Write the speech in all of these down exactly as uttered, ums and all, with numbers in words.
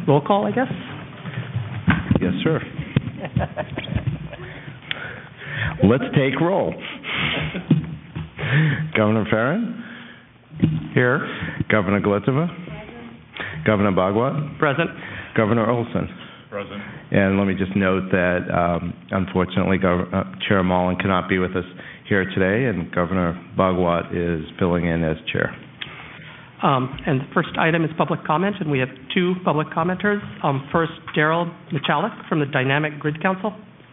roll call, I guess? Yes, sir. Let's take roll. Governor Farron? Here. Governor Glitzover? Governor Bhagwat? Present. Governor Olson? Present. And let me just note that, um, unfortunately, Gov- uh, Chair Mullen cannot be with us here today, and Governor Bhagwat is filling in as chair. Um, and the first item is public comment, and we have two public commenters. Um, first, Daryl Michalik from the Dynamic Grid Council.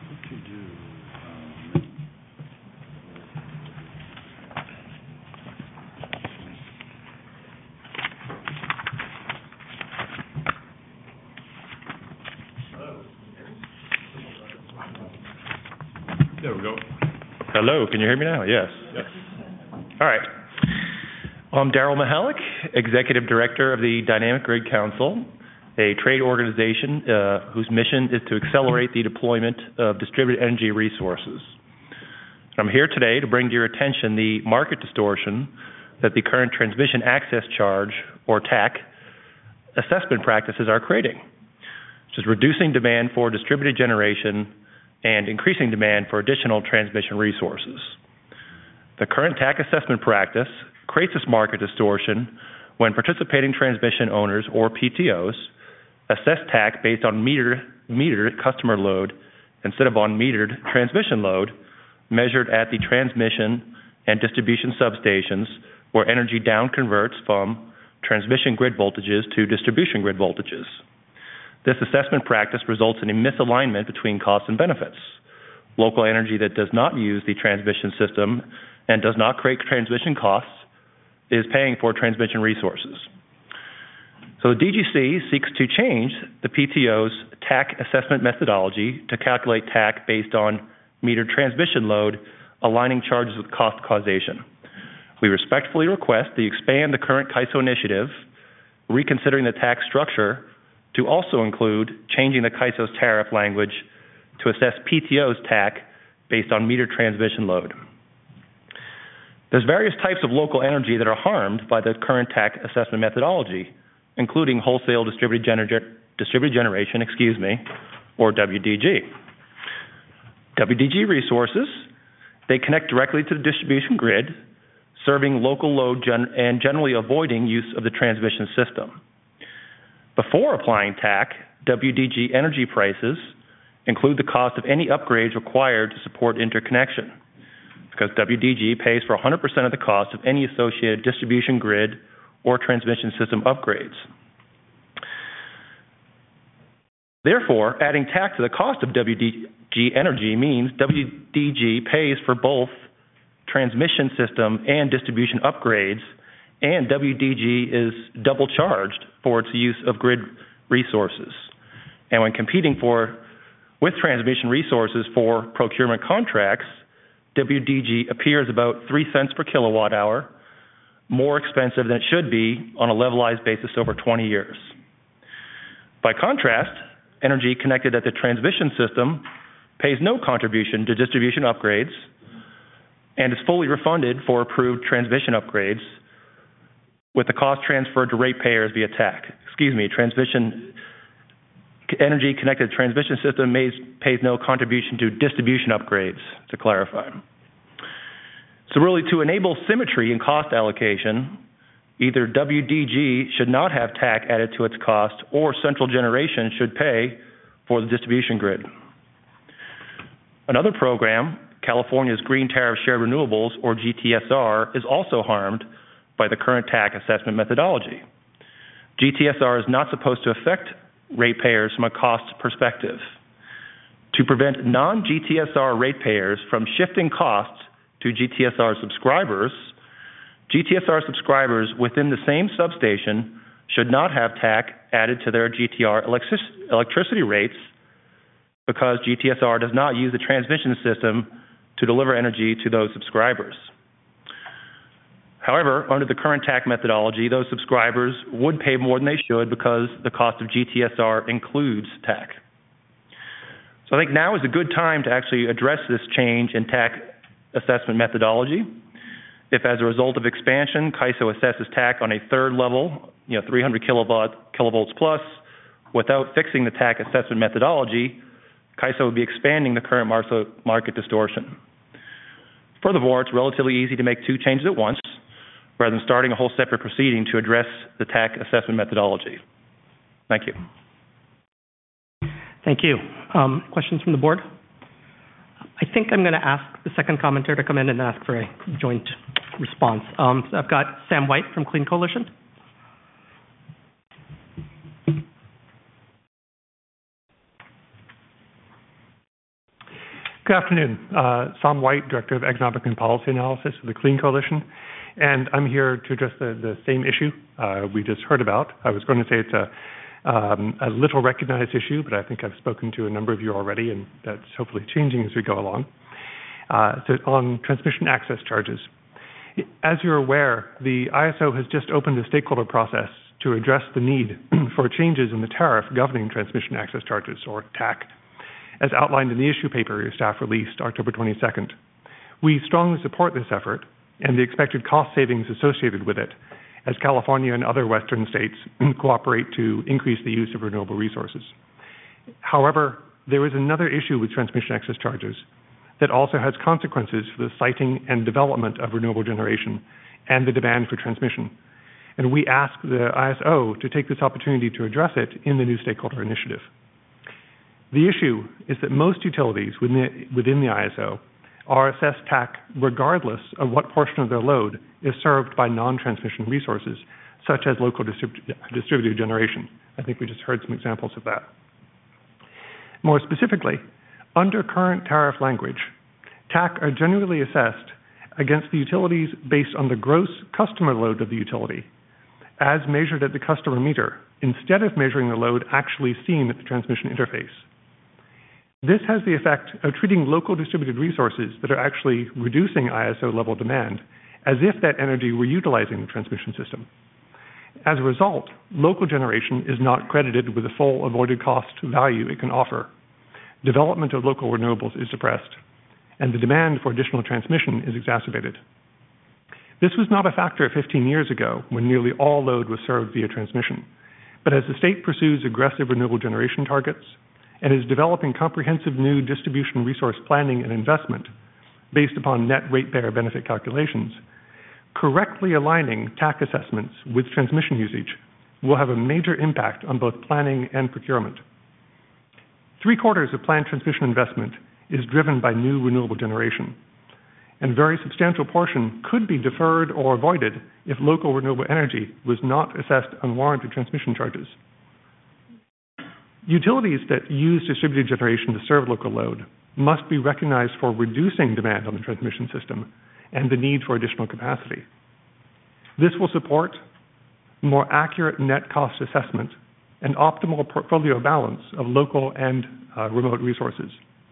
There we go. Hello, can you hear me now? Yes. Yes. All right. I'm Daryl Michalik, Executive Director of the Dynamic Grid Council, a trade organization uh, whose mission is to accelerate the deployment of distributed energy resources. I'm here today to bring to your attention the market distortion that the current transmission access charge, or T A C, assessment practices are creating, which is reducing demand for distributed generation and increasing demand for additional transmission resources. The current T A C assessment practice creates this market distortion when participating transmission owners, or P T Os, assess T A C based on metered, metered customer load instead of on metered transmission load measured at the transmission and distribution substations where energy down converts from transmission grid voltages to distribution grid voltages. This assessment practice results in a misalignment between costs and benefits. Local energy that does not use the transmission system and does not create transmission costs is paying for transmission resources. So the D G C seeks to change the P T O's T A C assessment methodology to calculate T A C based on metered transmission load, aligning charges with cost causation. We respectfully request that you expand the current C I S O initiative, reconsidering the T A C structure to also include changing the C I S O's tariff language to assess P T O's T A C based on metered transmission load. There's various types of local energy that are harmed by the current T A C assessment methodology, including wholesale distributed, gener- distributed generation, excuse me, or W D G. W D G resources, they connect directly to the distribution grid, serving local load gen- and generally avoiding use of the transmission system. Before applying T A C, W D G energy prices include the cost of any upgrades required to support interconnection, because W D G pays for one hundred percent of the cost of any associated distribution grid or transmission system upgrades. Therefore, adding T A C to the cost of W D G energy means W D G pays for both transmission system and distribution upgrades, and W D G is double charged for its use of grid resources. And when competing for with transmission resources for procurement contracts, W D G appears about three cents per kilowatt hour, more expensive than it should be on a levelized basis over twenty years. By contrast, energy connected at the transmission system pays no contribution to distribution upgrades and is fully refunded for approved transmission upgrades, with the cost transferred to ratepayers via T A C. Excuse me, transmission energy connected transmission system pays, pays no contribution to distribution upgrades, to clarify. So really, to enable symmetry in cost allocation, either W D G should not have T A C added to its cost, or central generation should pay for the distribution grid. Another program, California's Green Tariff Shared Renewables, or G T S R, is also harmed by the current T A C assessment methodology. G T S R is not supposed to affect ratepayers from a cost perspective. To prevent non-G T S R ratepayers from shifting costs to G T S R subscribers, G T S R subscribers within the same substation should not have T A C added to their G T R electric- electricity rates, because G T S R does not use the transmission system to deliver energy to those subscribers. However, under the current T A C methodology, those subscribers would pay more than they should because the cost of G T S R includes T A C. So I think now is a good time to actually address this change in T A C assessment methodology. If, as a result of expansion, C I S O assesses T A C on a third level, you know, three hundred kilovolt, kilovolts plus, without fixing the T A C assessment methodology, C A I S O would be expanding the current market distortion. Furthermore, it's relatively easy to make two changes at once, rather than starting a whole separate proceeding to address the T A C assessment methodology. Thank you. Thank you. Um, questions from the board? I think I'm going to ask the second commenter to come in and ask for a joint response. Um, so I've got Sam White from Clean Coalition. Good afternoon. Uh, Sam White, Director of Economic and Policy Analysis for the Clean Coalition, and I'm here to address the, the same issue uh, we just heard about. I was going to say it's a, um, a little recognized issue, but I think I've spoken to a number of you already, and that's hopefully changing as we go along. Uh, so on transmission access charges. As you're aware, the I S O has just opened a stakeholder process to address the need for changes in the tariff governing transmission access charges, or T A C, as outlined in the issue paper your staff released October twenty-second. We strongly support this effort and the expected cost savings associated with it, as California and other Western states cooperate to increase the use of renewable resources. However, there is another issue with transmission access charges that also has consequences for the siting and development of renewable generation and the demand for transmission. And we ask the I S O to take this opportunity to address it in the new stakeholder initiative. The issue is that most utilities within the, within the I S O are assessed T A C regardless of what portion of their load is served by non-transmission resources, such as local distrib- distributed generation. I think we just heard some examples of that. More specifically, under current tariff language, T A C are generally assessed against the utilities based on the gross customer load of the utility, as measured at the customer meter, instead of measuring the load actually seen at the transmission interface. This has the effect of treating local distributed resources that are actually reducing I S O level demand as if that energy were utilizing the transmission system. As a result, local generation is not credited with the full avoided cost value it can offer. Development of local renewables is suppressed, and the demand for additional transmission is exacerbated. This was not a factor fifteen years ago when nearly all load was served via transmission, but as the state pursues aggressive renewable generation targets and is developing comprehensive new distribution resource planning and investment based upon net ratepayer benefit calculations, correctly aligning T A C assessments with transmission usage will have a major impact on both planning and procurement. Three quarters of planned transmission investment is driven by new renewable generation, and a very substantial portion could be deferred or avoided if local renewable energy was not assessed unwarranted transmission charges. Utilities that use distributed generation to serve local load must be recognized for reducing demand on the transmission system and the need for additional capacity. This will support more accurate net cost assessment and optimal portfolio balance of local and uh, remote resources.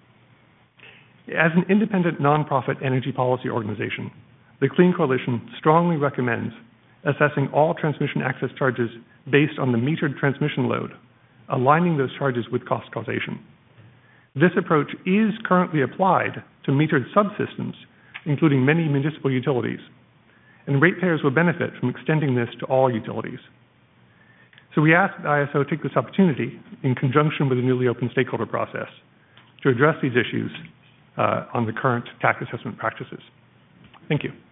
As an independent nonprofit energy policy organization, the Clean Coalition strongly recommends assessing all transmission access charges based on the metered transmission load, aligning those charges with cost causation. This approach is currently applied to metered subsystems, including many municipal utilities, and ratepayers will benefit from extending this to all utilities. So we ask the I S O to take this opportunity, in conjunction with the newly opened stakeholder process, to address these issues uh, on the current T A C assessment practices. Thank you.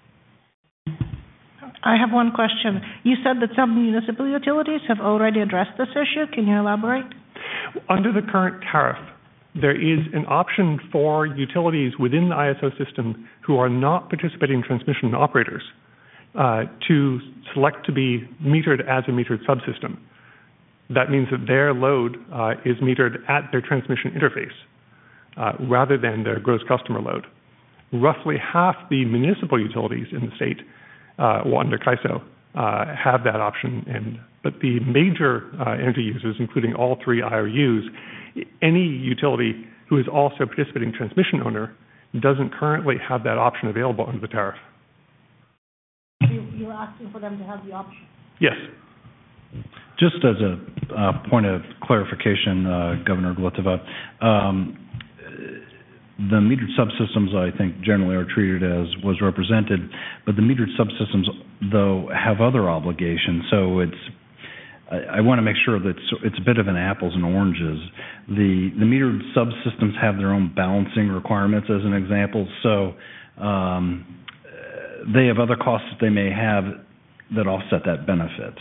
I have one question. You said that some municipal utilities have already addressed this issue. Can you elaborate? Under the current tariff, there is an option for utilities within the I S O system who are not participating transmission operators uh, to select to be metered as a metered subsystem. That means that their load uh, is metered at their transmission interface uh, rather than their gross customer load. Roughly half the municipal utilities in the state Uh, well, under C A I S O, uh, have that option, and but the major uh, energy users, including all three I R Us, any utility who is also a participating transmission owner doesn't currently have that option available under the tariff. You, you're asking for them to have the option? Yes. Just as a uh, point of clarification, uh, Governor Glotova, um, the metered subsystems, I think, generally are treated as was represented, but the metered subsystems, though, have other obligations. So it's I, I want to make sure that it's, it's a bit of an apples and oranges. The, the metered subsystems have their own balancing requirements, as an example, so um, they have other costs that they may have that offset that benefit.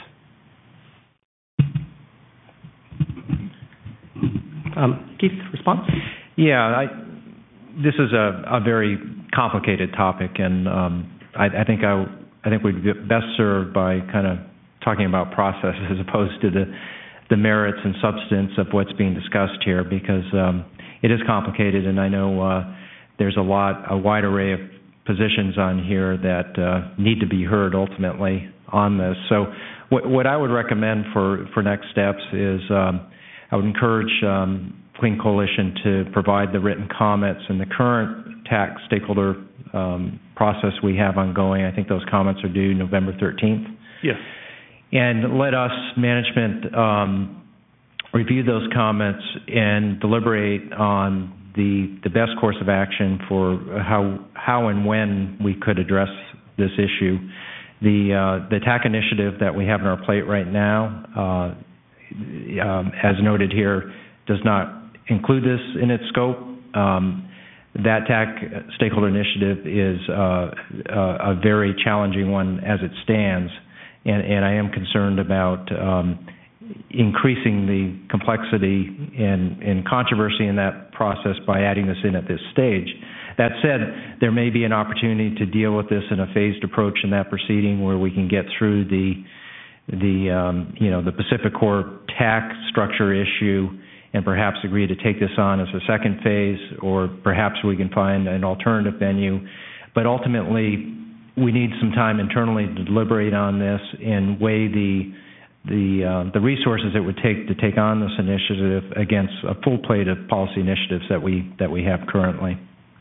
Um, Keith, response? Yeah, I, this is a, a very complicated topic, and um, I, I think I, I think we'd be best served by kind of talking about process as opposed to the, the merits and substance of what's being discussed here, because um, it is complicated, and I know uh, there's a lot, a wide array of positions on here that uh, need to be heard ultimately on this. So, what, what I would recommend for, for next steps is um, I would encourage um, Clean Coalition to provide the written comments in the current T A C stakeholder um, process we have ongoing. I think those comments are due November thirteenth. Yes. And let us, management, um, review those comments and deliberate on the the best course of action for how how and when we could address this issue. The uh, the T A C initiative that we have on our plate right now, uh, um, as noted here, does not include this in its scope. Um, that T A C stakeholder initiative is uh, a, a very challenging one as it stands, and, and I am concerned about um, increasing the complexity and, and controversy in that process by adding this in at this stage. That said, there may be an opportunity to deal with this in a phased approach in that proceeding, where we can get through the the um, you know the Pacific Core T A C structure issue, and perhaps agree to take this on as a second phase, or perhaps we can find an alternative venue. But ultimately, we need some time internally to deliberate on this and weigh the the uh, the resources it would take to take on this initiative against a full plate of policy initiatives that we that we have currently.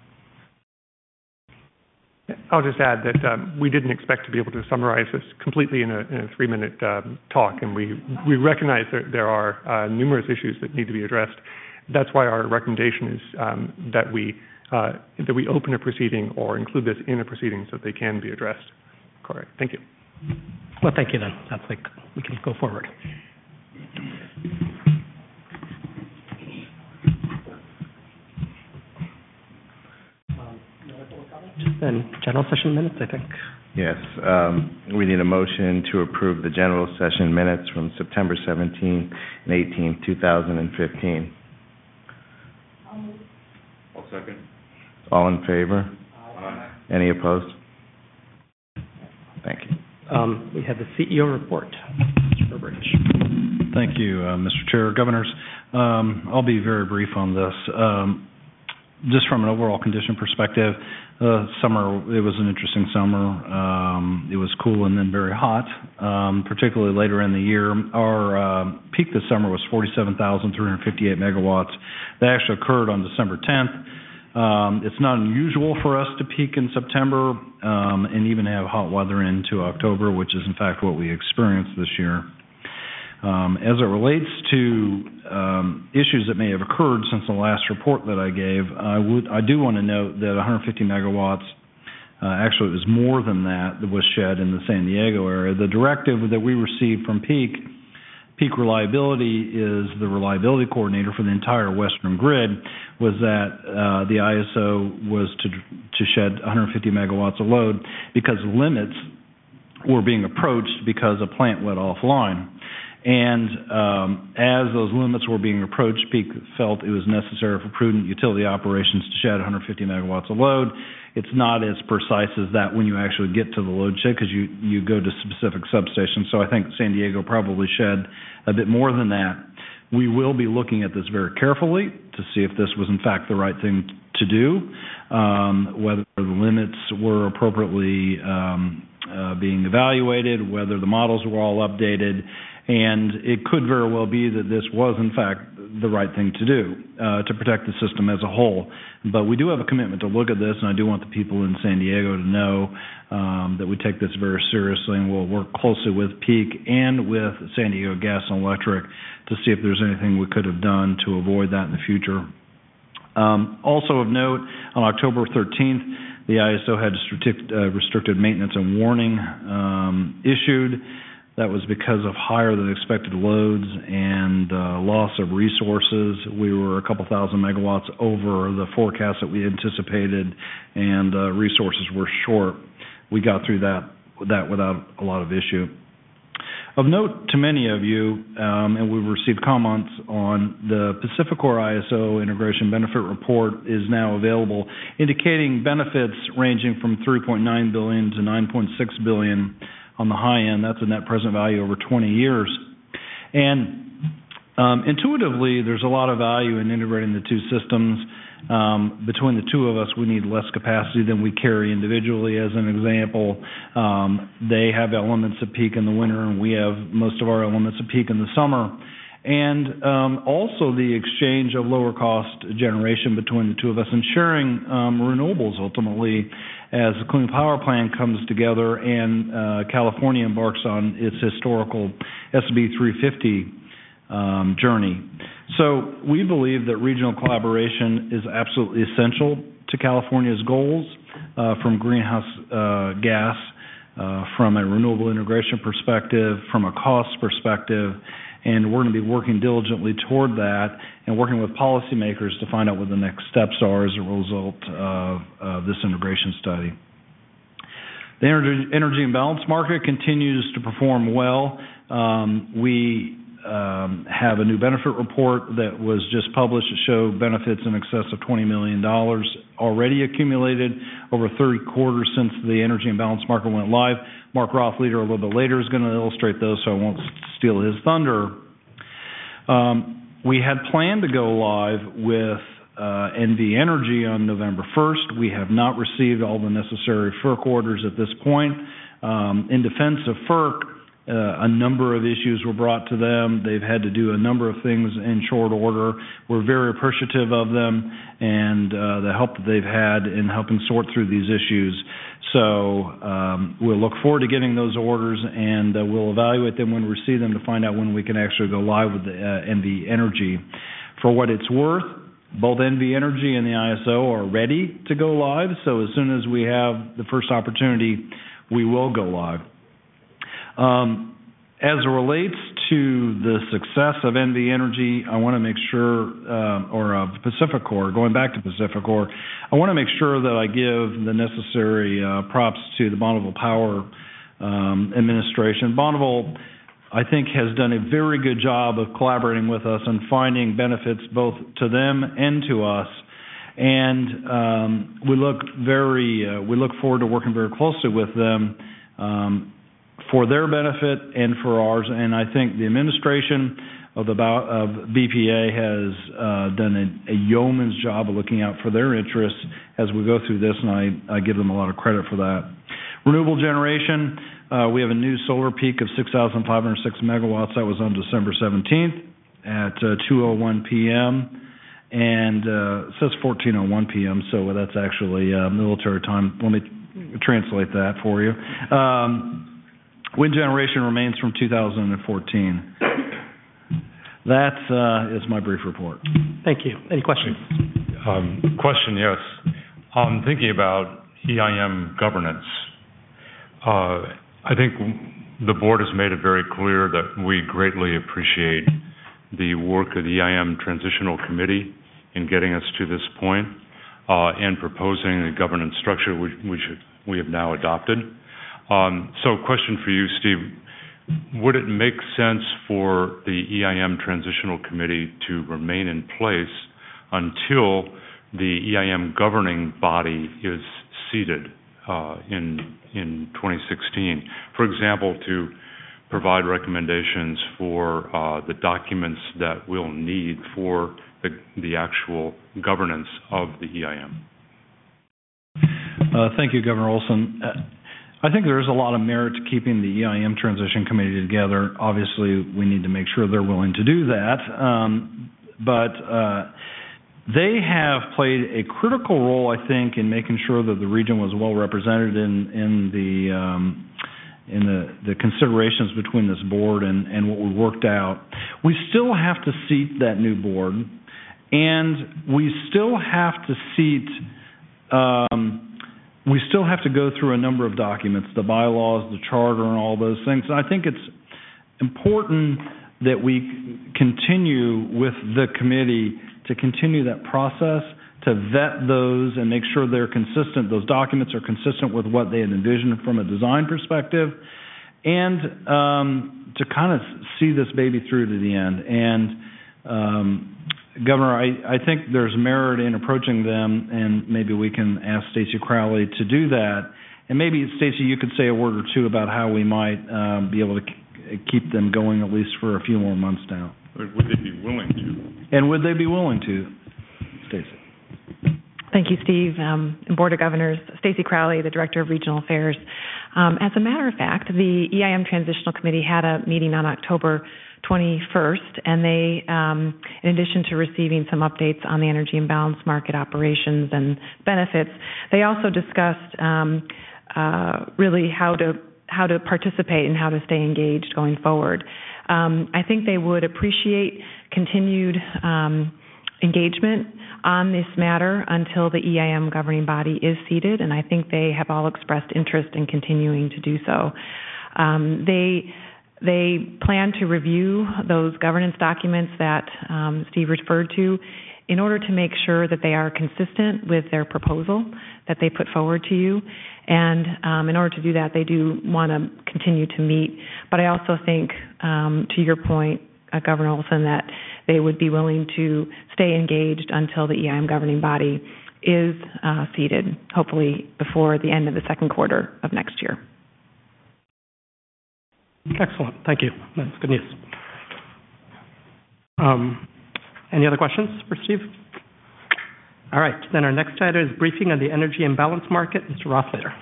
I'll just add that um, we didn't expect to be able to summarize this completely in a, in a three-minute um, talk, and we, we recognize that there are uh, numerous issues that need to be addressed. That's why our recommendation is um, that we uh, that we open a proceeding or include this in a proceeding so that they can be addressed. Correct. Thank you. Well, thank you then. That's like we can go forward. And general session minutes, I think. Yes, um, we need a motion to approve the general session minutes from September seventeenth and eighteenth, two thousand fifteen. I'll second. All in favor? Aye. Any opposed? Thank you. Um, we have the C E O report. Mister Burbridge. Thank you, uh, Mister Chair. Governors, um, I'll be very brief on this. Um, just from an overall condition perspective, uh, summer, it was an interesting summer. Um, it was cool and then very hot, um, particularly later in the year. Our uh, peak this summer was forty-seven thousand three hundred fifty-eight megawatts. That actually occurred on December tenth. Um, it's not unusual for us to peak in September um, and even have hot weather into October, which is in fact what we experienced this year. Um, as it relates to um, issues that may have occurred since the last report that I gave, I would I do want to note that one hundred fifty megawatts, uh, actually it was more than that that was shed in the San Diego area. The directive that we received from Peak, Peak Reliability is the reliability coordinator for the entire Western grid, was that uh, the I S O was to to shed one hundred fifty megawatts of load because limits were being approached because a plant went offline. And um, as those limits were being approached, Peak felt it was necessary for prudent utility operations to shed one hundred fifty megawatts of load. It's not as precise as that when you actually get to the load shed, because you, you go to specific substations. So I think San Diego probably shed a bit more than that. We will be looking at this very carefully to see if this was in fact the right thing to do, um, whether the limits were appropriately um, uh, being evaluated, whether the models were all updated. And it could very well be that this was, in fact, the right thing to do uh, to protect the system as a whole. But we do have a commitment to look at this, and I do want the people in San Diego to know um, that we take this very seriously, and we'll work closely with Peak and with San Diego Gas and Electric to see if there's anything we could have done to avoid that in the future. Um, also of note, on October thirteenth, the I S O had restricted, uh, restricted maintenance and warning um, issued. That was because of higher than expected loads and uh, loss of resources. We were a couple thousand megawatts over the forecast that we anticipated, and uh, resources were short. We got through that, that without a lot of issue. Of note to many of you, um, and we've received comments on the PacifiCorp I S O Integration Benefit Report is now available, indicating benefits ranging from three point nine billion dollars to nine point six billion dollars on the high end. That's a net present value over twenty years. And um, intuitively, there's a lot of value in integrating the two systems. Um, between the two of us, we need less capacity than we carry individually. As an example, um, they have elements of peak in the winter, and we have most of our elements of peak in the summer. And um, also the exchange of lower cost generation between the two of us, and sharing um, renewables ultimately as the Clean Power Plan comes together and uh, California embarks on its historical S B three fifty um, journey. So we believe that regional collaboration is absolutely essential to California's goals, uh, from greenhouse uh, gas, uh, from a renewable integration perspective, from a cost perspective, and we're going to be working diligently toward that and working with policymakers to find out what the next steps are as a result of, of this integration study. The energy, energy imbalance market continues to perform well. Um, we Um, have a new benefit report that was just published that showed benefits in excess of twenty million dollars already accumulated over thirty quarters since the energy imbalance market went live. Mark Rothleader a little bit later is going to illustrate those, so I won't steal his thunder. Um, we had planned to go live with uh, N V Energy on November first. We have not received all the necessary FERC orders at this point. Um, in defense of FERC, Uh, a number of issues were brought to them. They've had to do a number of things in short order. We're very appreciative of them and uh, the help that they've had in helping sort through these issues. So um, we'll look forward to getting those orders, and uh, we'll evaluate them when we receive them to find out when we can actually go live with the uh, N V Energy. For what it's worth, both N V Energy and the I S O are ready to go live. So as soon as we have the first opportunity, we will go live. Um, as it relates to the success of N V Energy, I want to make sure, uh, or of PacifiCorp, going back to PacifiCorp, I want to make sure that I give the necessary uh, props to the Bonneville Power um, Administration. Bonneville, I think, has done a very good job of collaborating with us and finding benefits both to them and to us. And um, we look very, uh, we look forward to working very closely with them Um, for their benefit and for ours. And I think the administration of the of B P A has uh, done a, a yeoman's job of looking out for their interests as we go through this, and I, I give them a lot of credit for that. Renewable generation, uh, we have a new solar peak of six thousand five hundred six megawatts. That was on December seventeenth at uh, two oh one p.m. And uh, it says fourteen oh one p.m., so that's actually uh, military time. Let me translate that for you. Um, Wind generation remains from two thousand fourteen. That uh, is my brief report. Thank you. Any questions? Um, question, yes. Um, thinking about E I M governance, uh, I think the board has made it very clear that we greatly appreciate the work of the E I M Transitional Committee in getting us to this point uh, and proposing the governance structure which, which we have now adopted. Um, so question for you, Steve, would it make sense for the E I M Transitional Committee to remain in place until the E I M governing body is seated uh, in, in twenty sixteen? For example, to provide recommendations for uh, the documents that we'll need for the, the actual governance of the E I M? Uh, thank you, Governor Olson. Uh, I think there is a lot of merit to keeping the E I M Transition Committee together. Obviously, we need to make sure they're willing to do that. Um, but uh, they have played a critical role, I think, in making sure that the region was well represented in, in the um, in the, the considerations between this board and, and what we worked out. We still have to seat that new board, and we still have to seat um, we still have to go through a number of documents, the bylaws, the charter, and all those things. And I think it's important that we continue with the committee to continue that process, to vet those and make sure they're consistent, those documents are consistent with what they had envisioned from a design perspective, and um, to kind of see this baby through to the end. And um, Governor, I, I think there's merit in approaching them, and maybe we can ask Stacey Crowley to do that. And maybe, Stacey, you could say a word or two about how we might um, be able to k- keep them going at least for a few more months now. Would they be willing to? And would they be willing to, Stacey? Thank you, Steve. Um, Board of Governors, Stacey Crowley, the Director of Regional Affairs. Um, as a matter of fact, the E I M Transitional Committee had a meeting on October twenty-first, and they, um, in addition to receiving some updates on the energy imbalance market operations and benefits, they also discussed um, uh, really how to how to participate and how to stay engaged going forward. Um, I think they would appreciate continued um, engagement on this matter until the E I M governing body is seated, and I think they have all expressed interest in continuing to do so. Um, they they plan to review those governance documents that um, Steve referred to in order to make sure that they are consistent with their proposal that they put forward to you. And um, in order to do that, they do want to continue to meet. But I also think, um, to your point, uh, Governor Olson, that they would be willing to stay engaged until the E I M governing body is uh, seated, hopefully before the end of the second quarter of next year. Excellent. Thank you. That's good news. Um, any other questions for Steve? All right. Then our next item is briefing on the energy imbalance market. Mister Rothleiter.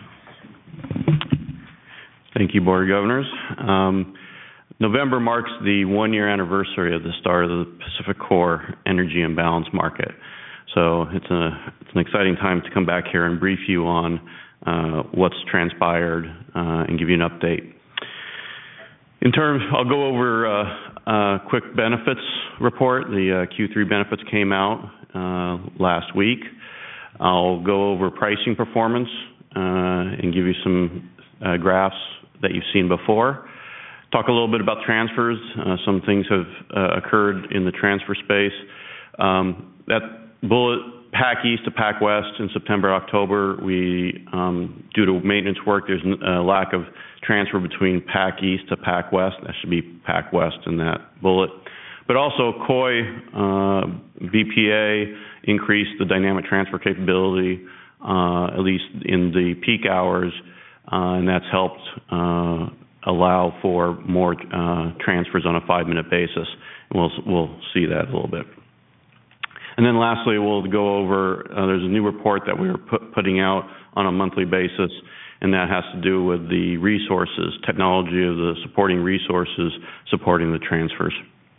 Thank you, Board of Governors. Um, November marks the one-year anniversary of the start of the Pacific Core energy imbalance market. So it's, a, it's an exciting time to come back here and brief you on uh, what's transpired uh, and give you an update. In terms, I'll go over a uh, uh, quick benefits report. The uh, Q three benefits came out uh, last week. I'll go over pricing performance uh, and give you some uh, graphs that you've seen before. Talk a little bit about transfers. Uh, some things have uh, occurred in the transfer space. Um, that bullet PAC East to PAC West in September, October, we, um, due to maintenance work, there's a lack of transfer between PAC East to PAC West. That should be PAC West in that bullet. But also C O I, uh, B P A increased the dynamic transfer capability, uh, at least in the peak hours, uh, and that's helped uh, allow for more uh, transfers on a five-minute basis. And we'll, we'll see that a little bit. And then lastly, we'll go over, uh, there's a new report that we are put, putting out on a monthly basis, and that has to do with the resources, technology of the supporting resources supporting the transfers.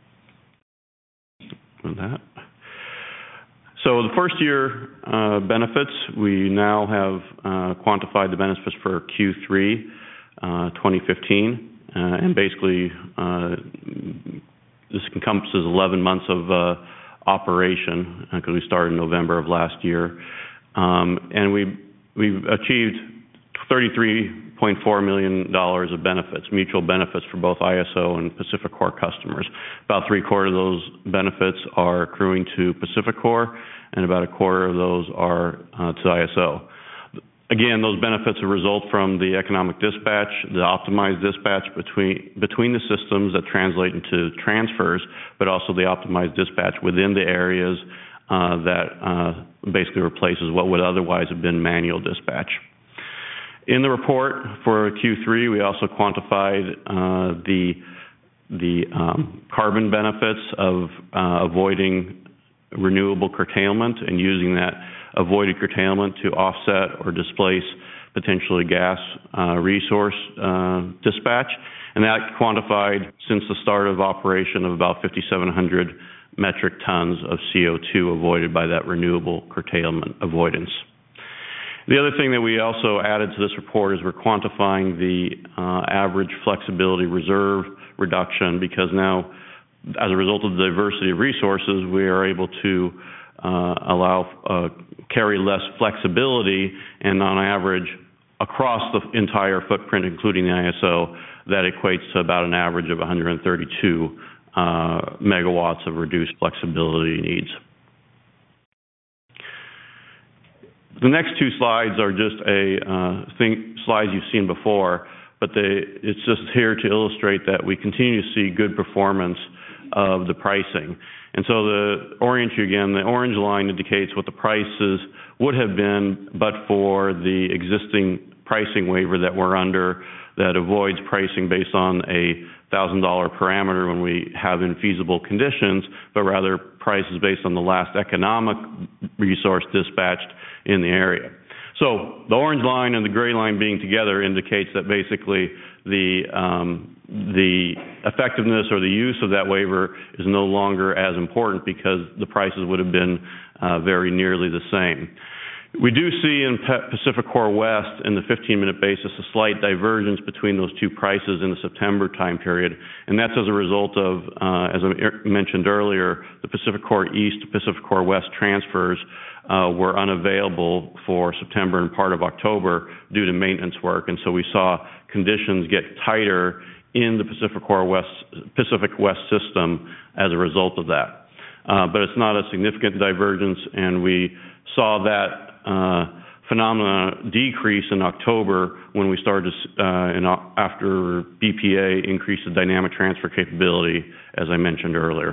With that. So the first year uh, benefits, we now have uh, quantified the benefits for Q three uh, twenty fifteen, uh, and basically uh, this encompasses eleven months of uh, operation, because uh, we started in November of last year, um, and we we've achieved thirty-three point four million dollars of benefits, mutual benefits for both I S O and Pacific Core customers. About three quarters of those benefits are accruing to Pacific Core, and about a quarter of those are uh, to I S O. Again, those benefits are result from the economic dispatch, the optimized dispatch between between the systems that translate into transfers, but also the optimized dispatch within the areas uh, that uh, basically replaces what would otherwise have been manual dispatch. In the report for Q three, we also quantified uh, the the um, carbon benefits of uh, avoiding renewable curtailment and using that avoided curtailment to offset or displace potentially gas uh, resource uh, dispatch. And that quantified since the start of operation of about fifty-seven hundred metric tons of C O two avoided by that renewable curtailment avoidance. The other thing that we also added to this report is we're quantifying the uh, average flexibility reserve reduction, because now, as a result of the diversity of resources, we are able to uh, allow, uh, carry less flexibility, and on average, across the entire footprint, including the I S O, that equates to about an average of one hundred thirty-two uh, megawatts of reduced flexibility needs. The next two slides are just a uh, thing, slides you've seen before, but they, it's just here to illustrate that we continue to see good performance of the pricing. And so the orange, again, the orange line indicates what the prices would have been but for the existing pricing waiver that we're under that avoids pricing based on a one thousand dollar parameter when we have infeasible conditions, but rather prices based on the last economic resource dispatched in the area. So the orange line and the gray line being together indicates that basically the um, the effectiveness or the use of that waiver is no longer as important because the prices would have been uh, very nearly the same. We do see in PacifiCorp West in the fifteen minute basis a slight divergence between those two prices in the September time period, and that's as a result of, uh, as I mentioned earlier, the PacifiCorp East to PacifiCorp West transfers uh, were unavailable for September and part of October due to maintenance work, and so we saw conditions get tighter in the PacifiCorp West, Pacific West system as a result of that. Uh, but it's not a significant divergence, and we saw that Uh, phenomena decrease in October when we started uh, in, after B P A increased the dynamic transfer capability, as I mentioned earlier.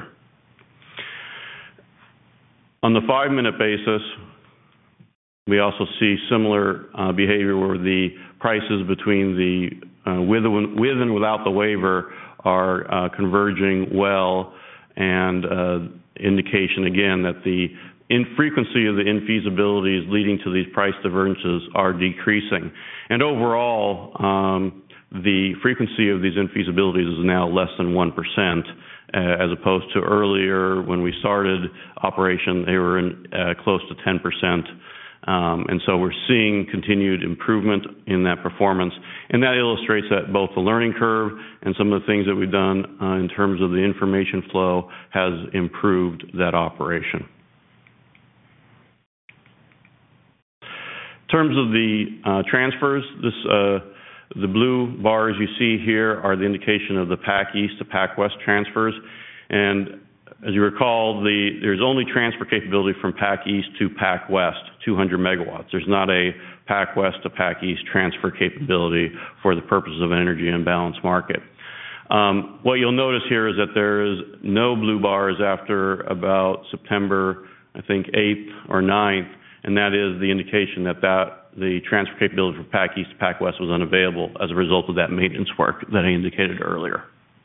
On the five minute basis, we also see similar uh, behavior where the prices between the uh, with, with and without the waiver are uh, converging well, and uh, indication again that the in frequency of the infeasibilities leading to these price divergences are decreasing. And overall, um, the frequency of these infeasibilities is now less than one percent, uh, as opposed to earlier when we started operation, they were in, uh, close to ten percent. Um, and so we're seeing continued improvement in that performance. And that illustrates that both the learning curve and some of the things that we've done uh, in terms of the information flow has improved that operation. In terms of the uh, transfers, this, uh, the blue bars you see here are the indication of the PAC East to PAC West transfers. And as you recall, the, there's only transfer capability from PAC East to PAC West, two hundred megawatts. There's not a PAC West to PAC East transfer capability for the purposes of an energy imbalance market. Um, what you'll notice here is that there is no blue bars after about September, I think, eighth or ninth. And that is the indication that, that the transfer capability for PAC East to PAC West was unavailable as a result of that maintenance work that I indicated earlier.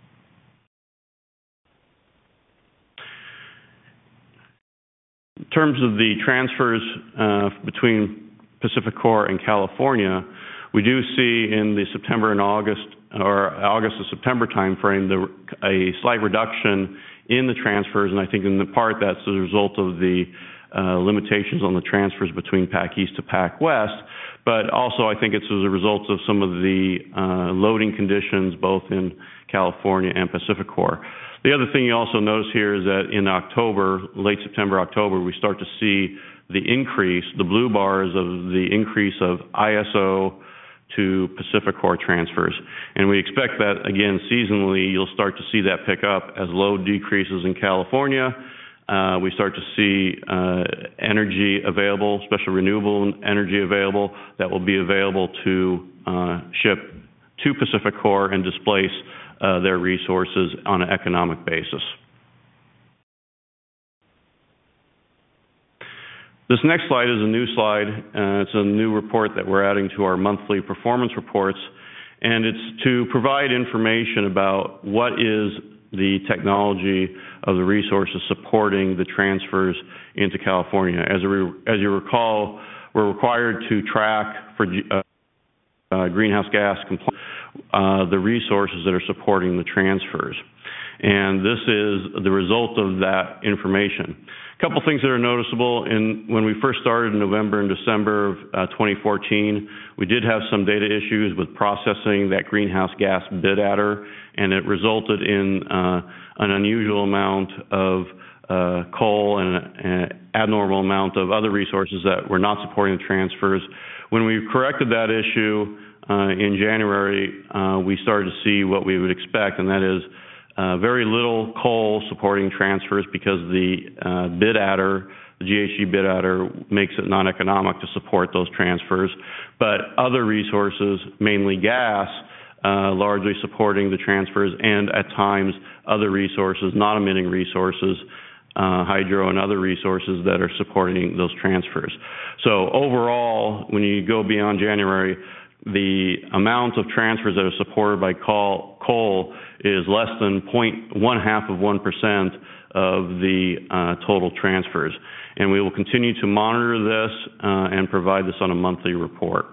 In terms of the transfers uh, between PacifiCorp and California, we do see in the September and August, or August to September timeframe, the, a slight reduction in the transfers, and I think in the part that's the result of the Uh, limitations on the transfers between PAC East to PAC West, but also I think it's as a result of some of the uh, loading conditions both in California and PacifiCorp. The other thing you also notice here is that in October, late September, October, we start to see the increase, the blue bars of the increase of I S O to PacifiCorp transfers. And we expect that, again, seasonally, you'll start to see that pick up as load decreases in California. Uh, we start to see uh, energy available, especially renewable energy available, that will be available to uh, ship to PacifiCorp and displace uh, their resources on an economic basis. This next slide is a new slide. Uh, it's a new report that we're adding to our monthly performance reports, and it's to provide information about what is the technology of the resources supporting the transfers into California. As, a re as you recall, we're required to track for uh, uh, greenhouse gas compliance uh, the resources that are supporting the transfers. And this is the result of that information. A couple things that are noticeable. In, when we first started in November and December of uh, twenty fourteen, we did have some data issues with processing that greenhouse gas bid adder, and it resulted in uh, an unusual amount of uh, coal and an abnormal amount of other resources that were not supporting the transfers. when we corrected that issue uh, in January, uh, we started to see what we would expect, and that is uh, very little coal supporting transfers because the uh, bid adder, the G H G bid adder, makes it non-economic to support those transfers. But other resources, mainly gas, uh, largely supporting the transfers, and at times other resources, not emitting resources, uh, hydro and other resources that are supporting those transfers. So overall, when you go beyond January, the amount of transfers that are supported by coal, coal is less than point one half of one percent of the uh, total transfers. And we will continue to monitor this uh, and provide this on a monthly report.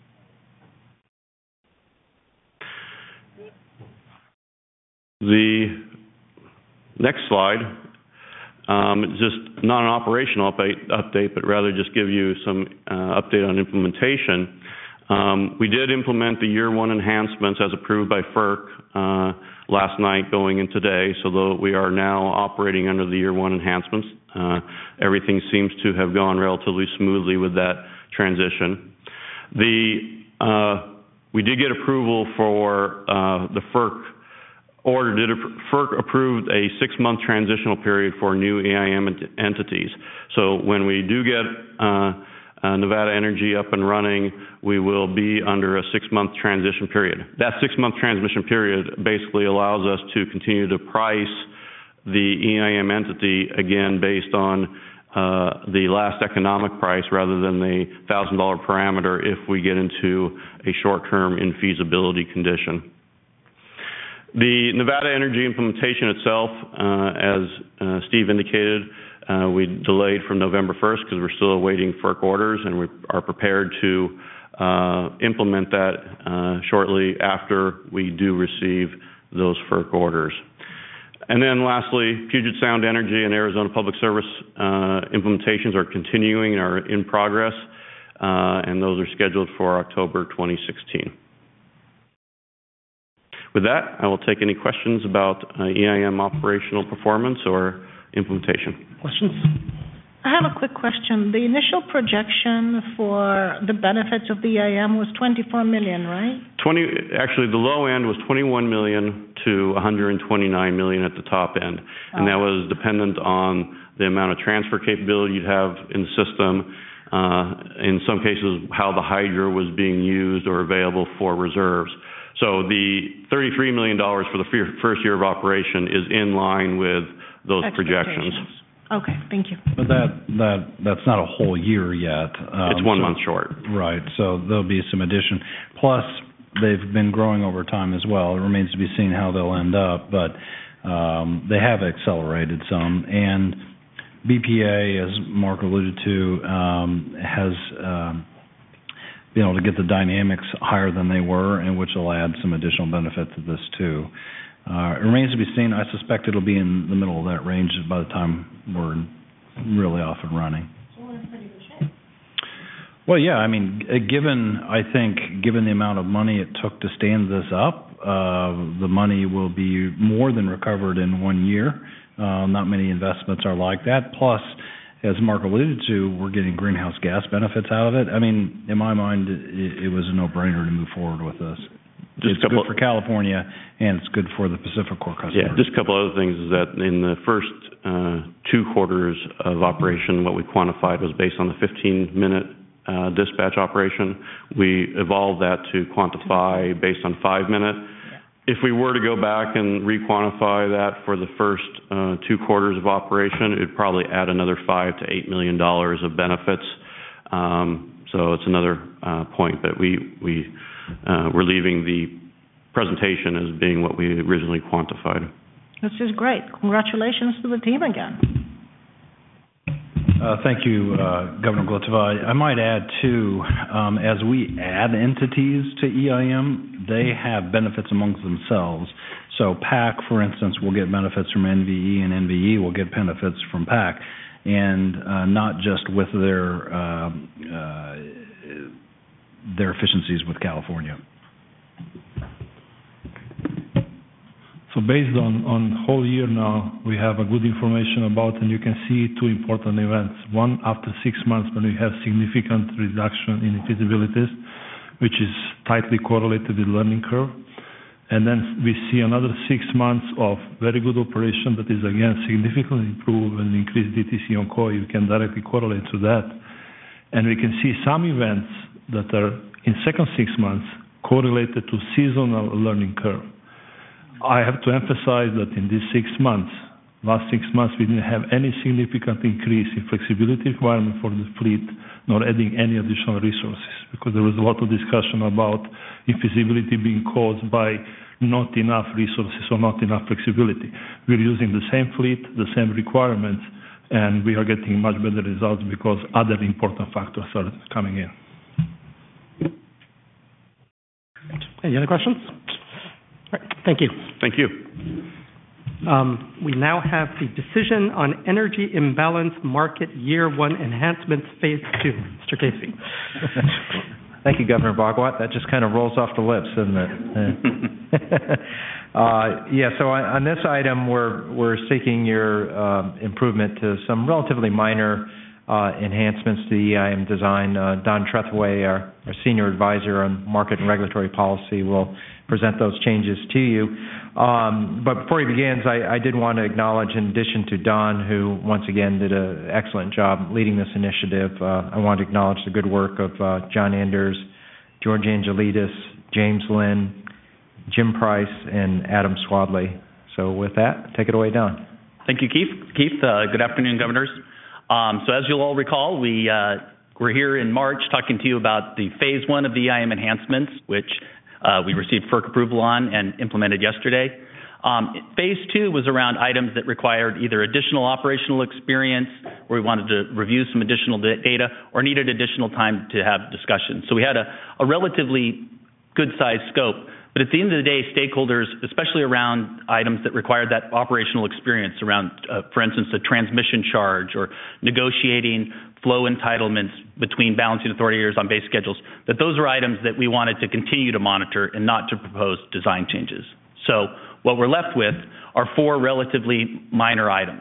The next slide um, is just not an operational update, update, but rather just give you some uh, update on implementation. Um, we did implement the year one enhancements as approved by F E R C uh, last night going in today, so though we are now operating under the year one enhancements. Uh, everything seems to have gone relatively smoothly with that transition. The, uh, we did get approval for uh, the F E R C order. Did F E R C approved a six-month transitional period for new E I M ent entities. So when we do get uh, Uh, Nevada Energy up and running, we will be under a six-month transition period. That six-month transition period basically allows us to continue to price the E I M entity, again, based on uh, the last economic price rather than the one thousand dollar parameter if we get into a short-term infeasibility condition. The Nevada Energy implementation itself, uh, as uh, Steve indicated, Uh, we delayed from November first because we're still awaiting F E R C orders, and we are prepared to uh, implement that uh, shortly after we do receive those F E R C orders. And then lastly, Puget Sound Energy and Arizona Public Service uh, implementations are continuing and are in progress, uh, and those are scheduled for October twenty sixteen. With that, I will take any questions about uh, E I M operational performance or implementation. Questions? I have a quick question. The initial projection for the benefits of the E I M was twenty-four million, right? twenty, actually, the low end was twenty-one million to one hundred twenty-nine million at the top end, and that was dependent on the amount of transfer capability you'd have in the system, uh, in some cases how the hydro was being used or available for reserves. So the thirty-three million dollars for the first year of operation is in line with those projections. Okay, thank you. But that, that, that's not a whole year yet. Um, it's one so, month short. Right, so there'll be some addition. Plus, they've been growing over time as well. It remains to be seen how they'll end up, but um, they have accelerated some. And B P A, as Mark alluded to, um, has um, been able to get the dynamics higher than they were, and which will add some additional benefit to this too. Uh, it remains to be seen. I suspect it'll be in the middle of that range by the time we're really off and running. So we're in pretty good shape. Well, yeah, I mean, given, I think, given the amount of money it took to stand this up, uh, the money will be more than recovered in one year. Uh, not many investments are like that. Plus, as Mark alluded to, we're getting greenhouse gas benefits out of it. I mean, in my mind, it, it was a no-brainer to move forward with this. Just it's good for California, and it's good for the Pacific Core customers. Yeah, just a couple other things is that in the first uh, two quarters of operation, what we quantified was based on the fifteen-minute uh, dispatch operation. We evolved that to quantify based on five-minute. If we were to go back and re-quantify that for the first uh, two quarters of operation, it would probably add another five to eight million dollars of benefits. Um, so it's another uh, point that we we. Uh, we're leaving the presentation as being what we originally quantified. This is great. Congratulations to the team again. Uh, thank you, uh, Governor Glotova. I might add, too, um, as we add entities to E I M, they have benefits amongst themselves. So P A C, for instance, will get benefits from N V E, and N V E will get benefits from P A C, and uh, not just with their uh, uh, their efficiencies with California. So So based on, on whole year now, we have a good information about, and you can see two important events. One, after six months when we have significant reduction in feasibilities, which is tightly correlated with learning curve. And then we see another six months of very good operation that is again significantly improved and increased D T C on C O I. You can directly correlate to that. And we can see some events that are in second six months correlated to seasonal learning curve. I have to emphasize that in these six months, last six months, we didn't have any significant increase in flexibility requirement for the fleet, nor adding any additional resources, because there was a lot of discussion about infeasibility being caused by not enough resources or not enough flexibility. We're using the same fleet, the same requirements, and we are getting much better results because other important factors are coming in. Any other questions? All right, thank you. Thank you. Um, we now have the decision on energy imbalance market year one enhancements phase two. Mister Casey. Thank you, Governor Bhagwat. That just kind of rolls off the lips, doesn't it? uh, yeah. So on, on this item, we're we're seeking your uh, improvement to some relatively minor uh, enhancements to the E I M design. Uh, Don Trethewey, our, our senior advisor on market and regulatory policy, will present those changes to you. Um, but before he begins, I, I did want to acknowledge, in addition to Don, who once again did an excellent job leading this initiative, uh, I want to acknowledge the good work of uh, John Anders, George Angelidis, James Lynn, Jim Price, and Adam Swadley. So with that, take it away, Don. Thank you, Keith. Keith, uh, good afternoon, governors. Um, so as you'll all recall, we, uh, we're here in March talking to you about the phase one of the E I M enhancements, which Uh, we received F E R C approval on and implemented yesterday. Um, phase two was around items that required either additional operational experience, where we wanted to review some additional data, or needed additional time to have discussion. So we had a, a relatively good-sized scope. But at the end of the day, stakeholders, especially around items that required that operational experience around, uh, for instance, the transmission charge or negotiating flow entitlements between balancing authority areas on base schedules, that those are items that we wanted to continue to monitor and not to propose design changes. So what we're left with are four relatively minor items.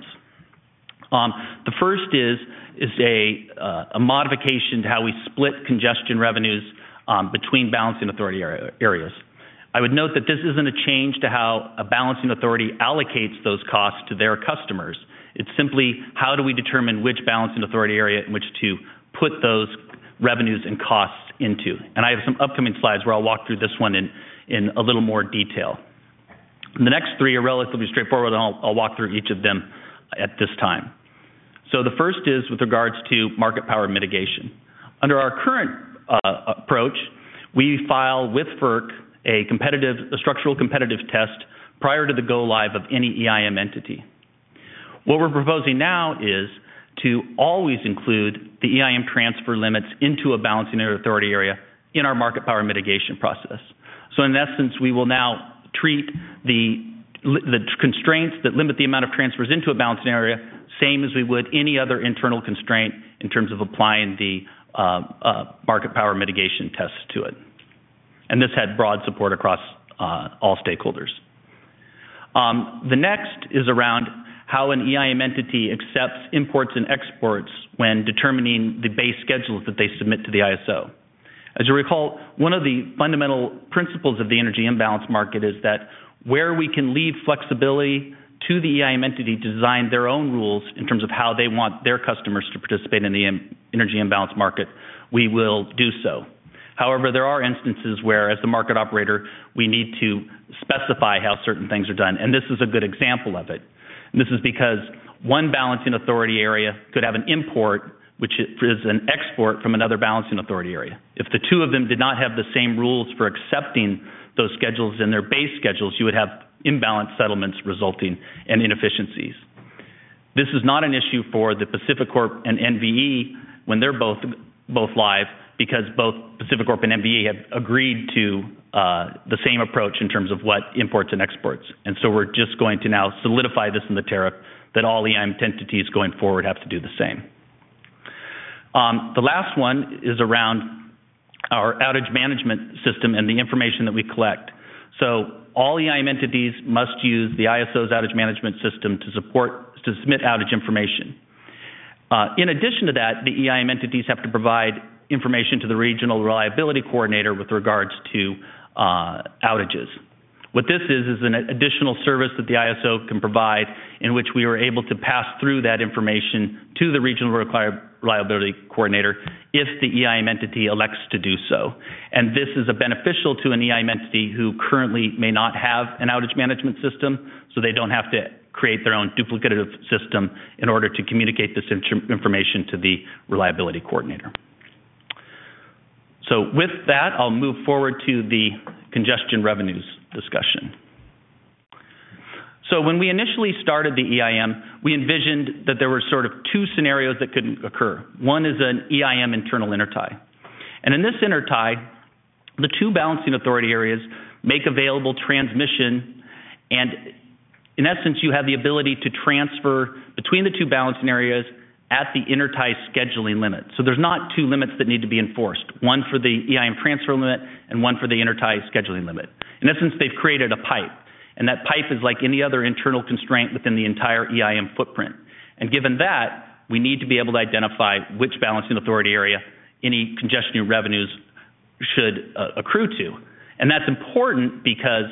Um, the first is, is a, uh, a modification to how we split congestion revenues um, between balancing authority area, areas. I would note that this isn't a change to how a balancing authority allocates those costs to their customers. It's simply how do we determine which balancing authority area in which to put those revenues and costs into. And I have some upcoming slides where I'll walk through this one in, in a little more detail. The next three are relatively straightforward, and I'll, I'll walk through each of them at this time. So the first is with regards to market power mitigation. Under our current uh, approach, we file with F E R C a competitive, a structural competitive test prior to the go live of any E I M entity. What we're proposing now is to always include the E I M transfer limits into a balancing authority area in our market power mitigation process. So in essence, we will now treat the, the constraints that limit the amount of transfers into a balancing area same as we would any other internal constraint in terms of applying the uh, uh, market power mitigation tests to it. And this had broad support across uh, all stakeholders. Um, the next is around how an E I M entity accepts imports and exports when determining the base schedules that they submit to the I S O. As you recall, one of the fundamental principles of the energy imbalance market is that where we can leave flexibility to the E I M entity to design their own rules in terms of how they want their customers to participate in the energy imbalance market, we will do so. However, there are instances where, as the market operator, we need to specify how certain things are done, and this is a good example of it. And this is because one balancing authority area could have an import, which is an export from another balancing authority area. If the two of them did not have the same rules for accepting those schedules in their base schedules, you would have imbalanced settlements resulting in inefficiencies. This is not an issue for the PacifiCorp and N V E when they're both both live, because both PacifiCorp and N V E have agreed to uh, the same approach in terms of what imports and exports. And so we're just going to now solidify this in the tariff that all E I M entities going forward have to do the same. Um, the last one is around our outage management system and the information that we collect. So all E I M entities must use the I S O's outage management system to support, to submit outage information. Uh, in addition to that, the E I M entities have to provide information to the Regional Reliability Coordinator with regards to uh, outages. What this is is an additional service that the I S O can provide in which we are able to pass through that information to the Regional Reliability Coordinator if the E I M entity elects to do so. And this is a beneficial to an E I M entity who currently may not have an outage management system, so they don't have to create their own duplicative system in order to communicate this information to the Reliability Coordinator. So with that, I'll move forward to the congestion revenues discussion. So when we initially started the E I M, we envisioned that there were sort of two scenarios that could occur. One is an E I M internal intertie. And in this intertie, the two balancing authority areas make available transmission, and in essence, you have the ability to transfer between the two balancing areas at the intertie scheduling limit. So there's not two limits that need to be enforced, one for the E I M transfer limit and one for the intertie scheduling limit. In essence, they've created a pipe, and that pipe is like any other internal constraint within the entire E I M footprint. And given that, we need to be able to identify which balancing authority area any congestion revenues should uh, accrue to. And that's important because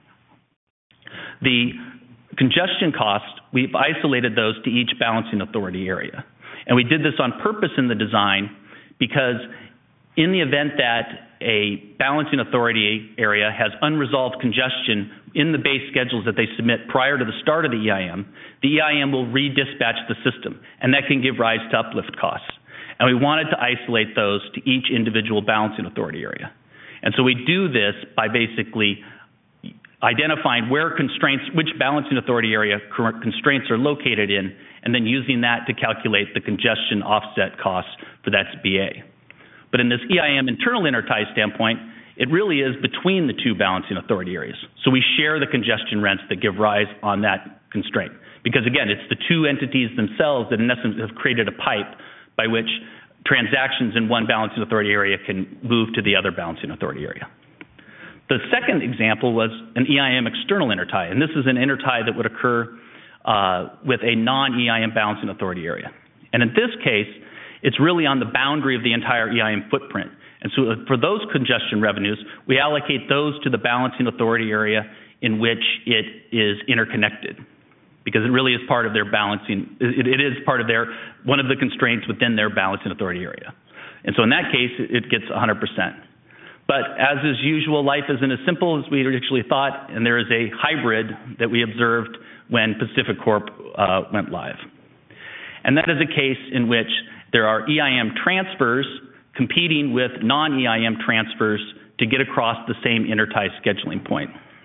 the congestion cost, we've isolated those to each balancing authority area. And we did this on purpose in the design because in the event that a balancing authority area has unresolved congestion in the base schedules that they submit prior to the start of the E I M, the E I M will redispatch the system, and that can give rise to uplift costs. And we wanted to isolate those to each individual balancing authority area. And so we do this by basically identifying where constraints, which balancing authority area constraints are located in, and then using that to calculate the congestion offset costs for that B A. But in this E I M internal intertie standpoint, it really is between the two balancing authority areas. So we share the congestion rents that give rise on that constraint. Because again, it's the two entities themselves that in essence have created a pipe by which transactions in one balancing authority area can move to the other balancing authority area. The second example was an E I M external intertie, and this is an intertie that would occur uh, with a non-E I M balancing authority area. And in this case, it's really on the boundary of the entire E I M footprint. And so for those congestion revenues, we allocate those to the balancing authority area in which it is interconnected, because it really is part of their balancing, it, it is part of their, one of the constraints within their balancing authority area. And so in that case, it gets one hundred percent. But as is usual, life isn't as simple as we originally thought, and there is a hybrid that we observed when Pacific Corp uh, went live. And that is a case in which there are E I M transfers competing with non-E I M transfers to get across the same intertie scheduling point.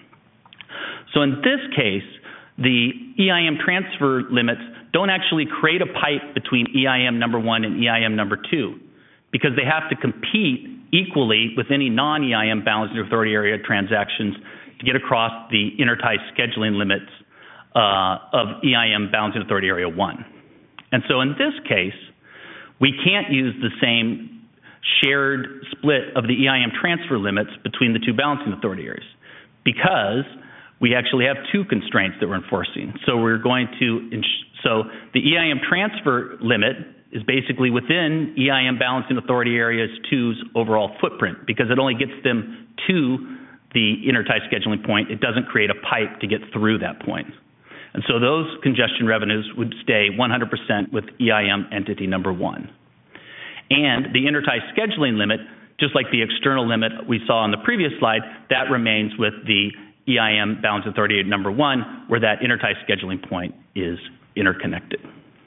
So in this case, the E I M transfer limits don't actually create a pipe between E I M number one and E I M number two, because they have to compete equally with any non-E I M balancing authority area transactions to get across the intertie scheduling limits uh, of E I M balancing authority area one. And so in this case, we can't use the same shared split of the E I M transfer limits between the two balancing authority areas because we actually have two constraints that we're enforcing. So we're going to, so the E I M transfer limit is basically within E I M balancing authority areas two's overall footprint because it only gets them to the intertie scheduling point. It doesn't create a pipe to get through that point. And so those congestion revenues would stay one hundred percent with E I M entity number one. And the intertie scheduling limit, just like the external limit we saw on the previous slide, that remains with the E I M balancing authority number one, where that intertie scheduling point is interconnected.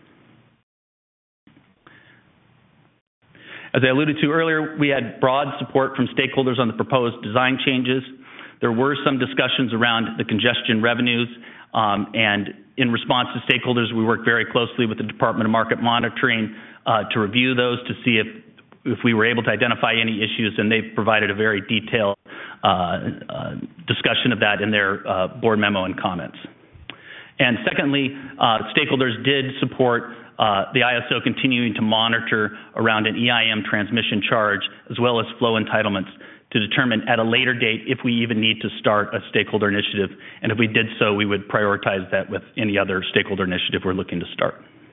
As I alluded to earlier, we had broad support from stakeholders on the proposed design changes. There were some discussions around the congestion revenues, um, and in response to stakeholders, we worked very closely with the Department of Market Monitoring uh, to review those to see if, if we were able to identify any issues, and they've provided a very detailed uh, uh, discussion of that in their uh, board memo and comments. And secondly, uh, stakeholders did support Uh, the I S O continuing to monitor around an E I M transmission charge as well as flow entitlements to determine at a later date if we even need to start a stakeholder initiative. And if we did so, we would prioritize that with any other stakeholder initiative we're looking to start.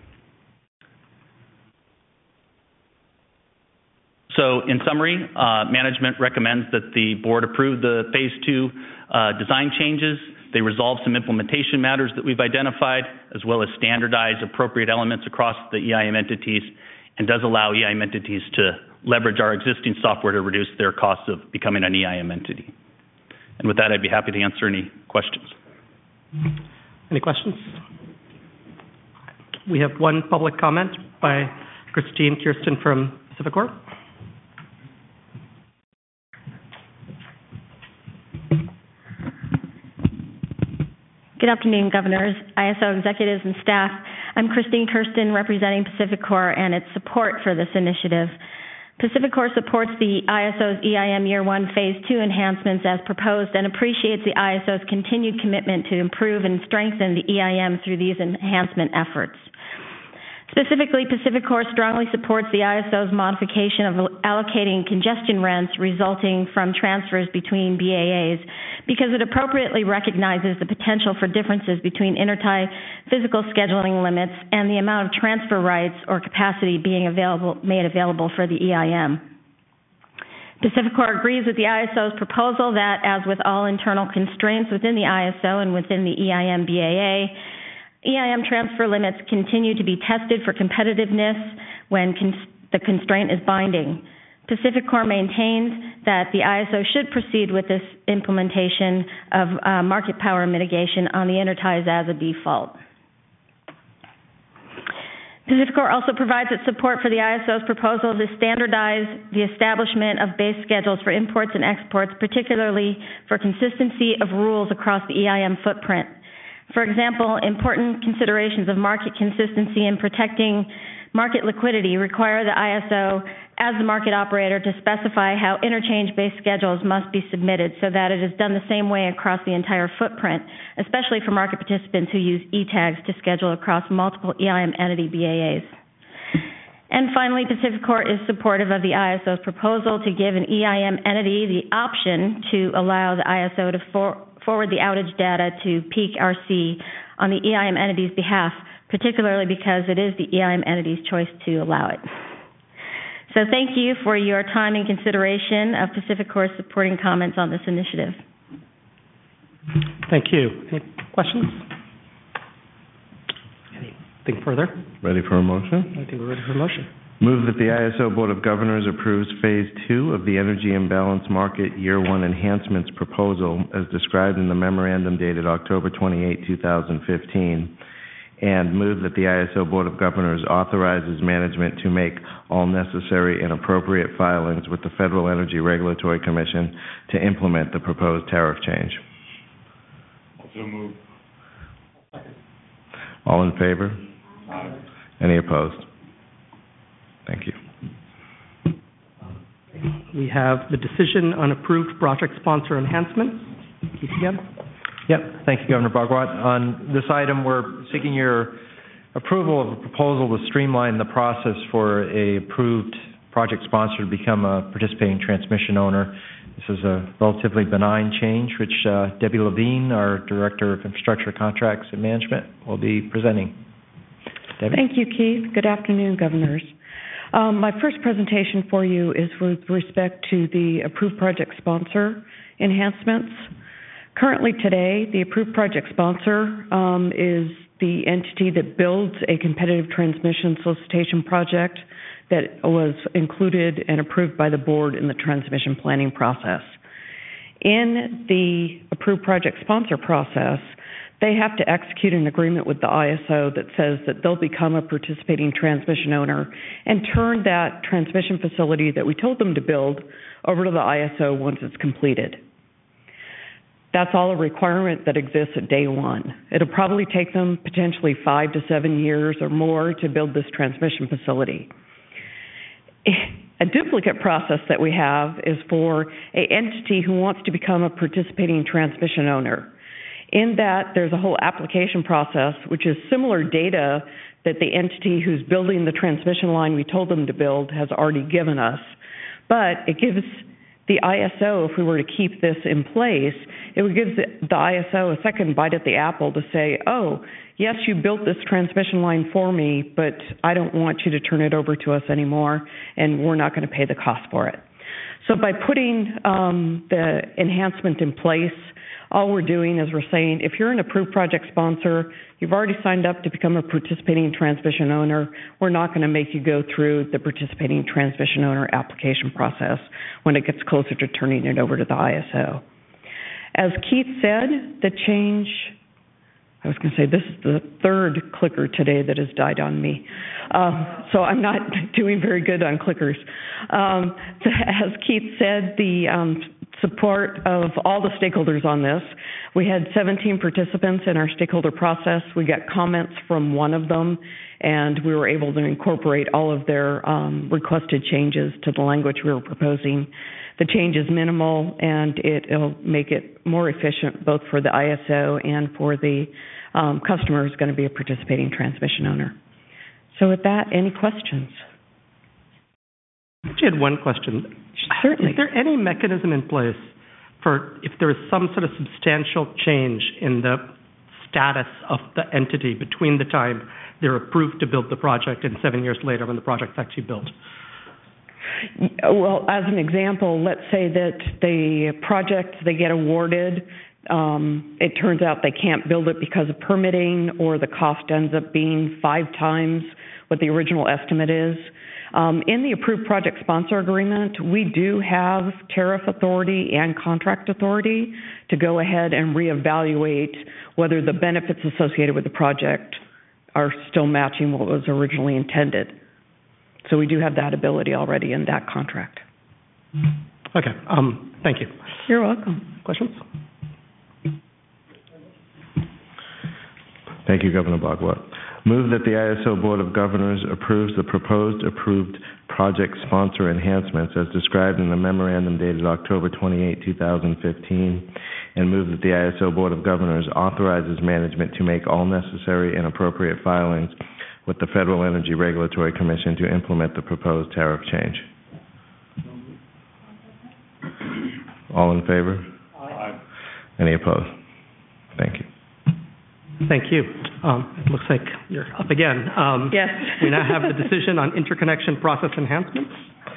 So in summary, uh, management recommends that the board approve the phase two uh, design changes. They resolve some implementation matters that we've identified, as well as standardize appropriate elements across the E I M entities, and does allow E I M entities to leverage our existing software to reduce their costs of becoming an E I M entity. And with that, I'd be happy to answer any questions. Any questions? We have one public comment by Christine Kirsten from PacifiCorp. Good afternoon, Governors, I S O executives, and staff. I'm Christine Kirsten, representing PacifiCorp and its support for this initiative. PacifiCorp supports the I S O's E I M Year one Phase two enhancements as proposed and appreciates the I S O's continued commitment to improve and strengthen the E I M through these enhancement efforts. Specifically, PacifiCorp strongly supports the I S O's modification of allocating congestion rents resulting from transfers between B A As because it appropriately recognizes the potential for differences between intertie physical scheduling limits and the amount of transfer rights or capacity being available, made available for the E I M. PacifiCorp agrees with the I S O's proposal that, as with all internal constraints within the I S O and within the E I M B A A, E I M transfer limits continue to be tested for competitiveness when cons the constraint is binding. PacifiCorp maintains that the I S O should proceed with this implementation of uh, market power mitigation on the interties as a default. PacifiCorp also provides its support for the I S O's proposal to standardize the establishment of base schedules for imports and exports, particularly for consistency of rules across the E I M footprint. For example, important considerations of market consistency and protecting market liquidity require the I S O, as the market operator, to specify how interchange-based schedules must be submitted so that it is done the same way across the entire footprint, especially for market participants who use E TAGs to schedule across multiple E I M entity B A As. And finally, PacifiCorp is supportive of the I S O's proposal to give an E I M entity the option to allow the I S O to for forward the outage data to Peak R C on the E I M entity's behalf, particularly because it is the E I M entity's choice to allow it. So thank you for your time and consideration of PacifiCorp's supporting comments on this initiative. Thank you. Any questions? Anything further? Ready for a motion? I think we're ready for a motion. Move that the I S O Board of Governors approves Phase two of the Energy Imbalance Market Year one Enhancements proposal as described in the memorandum dated October twenty-eighth, two thousand fifteen, and move that the I S O Board of Governors authorizes management to make all necessary and appropriate filings with the Federal Energy Regulatory Commission to implement the proposed tariff change. Also move. All in favor? Aye. Any opposed? Thank you. We have the decision on approved project sponsor enhancements. Keith again. Yep. Thank you, Governor Bhagwat. On this item, we're seeking your approval of a proposal to streamline the process for a approved project sponsor to become a participating transmission owner. This is a relatively benign change, which uh, Debbie Levine, our Director of Infrastructure Contracts and Management, will be presenting. Debbie? Thank you, Keith. Good afternoon, Governors. Um, my first presentation for you is with respect to the approved project sponsor enhancements. Currently today, the approved project sponsor um, is the entity that builds a competitive transmission solicitation project that was included and approved by the board in the transmission planning process. In the approved project sponsor process, they have to execute an agreement with the I S O that says that they'll become a participating transmission owner and turn that transmission facility that we told them to build over to the I S O once it's completed. That's all a requirement that exists at day one. It'll probably take them potentially five to seven years or more to build this transmission facility. A duplicate process that we have is for an entity who wants to become a participating transmission owner. In that, there's a whole application process, which is similar data that the entity who's building the transmission line we told them to build has already given us. But it gives The I S O, if we were to keep this in place, it would give the, the I S O a second bite at the apple to say, oh, yes, you built this transmission line for me, but I don't want you to turn it over to us anymore, and we're not going to pay the cost for it. So by putting um, the enhancement in place, all we're doing is we're saying, if you're an approved project sponsor, you've already signed up to become a participating transmission owner, we're not going to make you go through the participating transmission owner application process when it gets closer to turning it over to the I S O. As Keith said, the change, I was going to say this is the third clicker today that has died on me. Um, so I'm not doing very good on clickers. Um, as Keith said, the um, support of all the stakeholders on this. We had seventeen participants in our stakeholder process. We got comments from one of them, and we were able to incorporate all of their um, requested changes to the language we were proposing. The change is minimal, and it'll make it more efficient both for the I S O and for the um, customer who's going to be a participating transmission owner. So with that, any questions? I actually had one question. Certainly. Is there any mechanism in place for if there is some sort of substantial change in the status of the entity between the time they're approved to build the project and seven years later when the project's actually built? Well, as an example, let's say that the project they get awarded, um, it turns out they can't build it because of permitting, or the cost ends up being five times what the original estimate is. Um, in the approved project sponsor agreement, we do have tariff authority and contract authority to go ahead and reevaluate whether the benefits associated with the project are still matching what was originally intended. So we do have that ability already in that contract. Okay. Um, thank you. You're welcome. Questions? Thank you, Governor Blagwat. Move that the I S O Board of Governors approves the proposed approved project sponsor enhancements as described in the memorandum dated October twenty-eighth, two thousand fifteen, and move that the I S O Board of Governors authorizes management to make all necessary and appropriate filings with the Federal Energy Regulatory Commission to implement the proposed tariff change. All in favor? Aye. Any opposed? Thank you. Thank you. Um, it looks like you're up again. Um, yes. We now have the decision on interconnection process enhancements.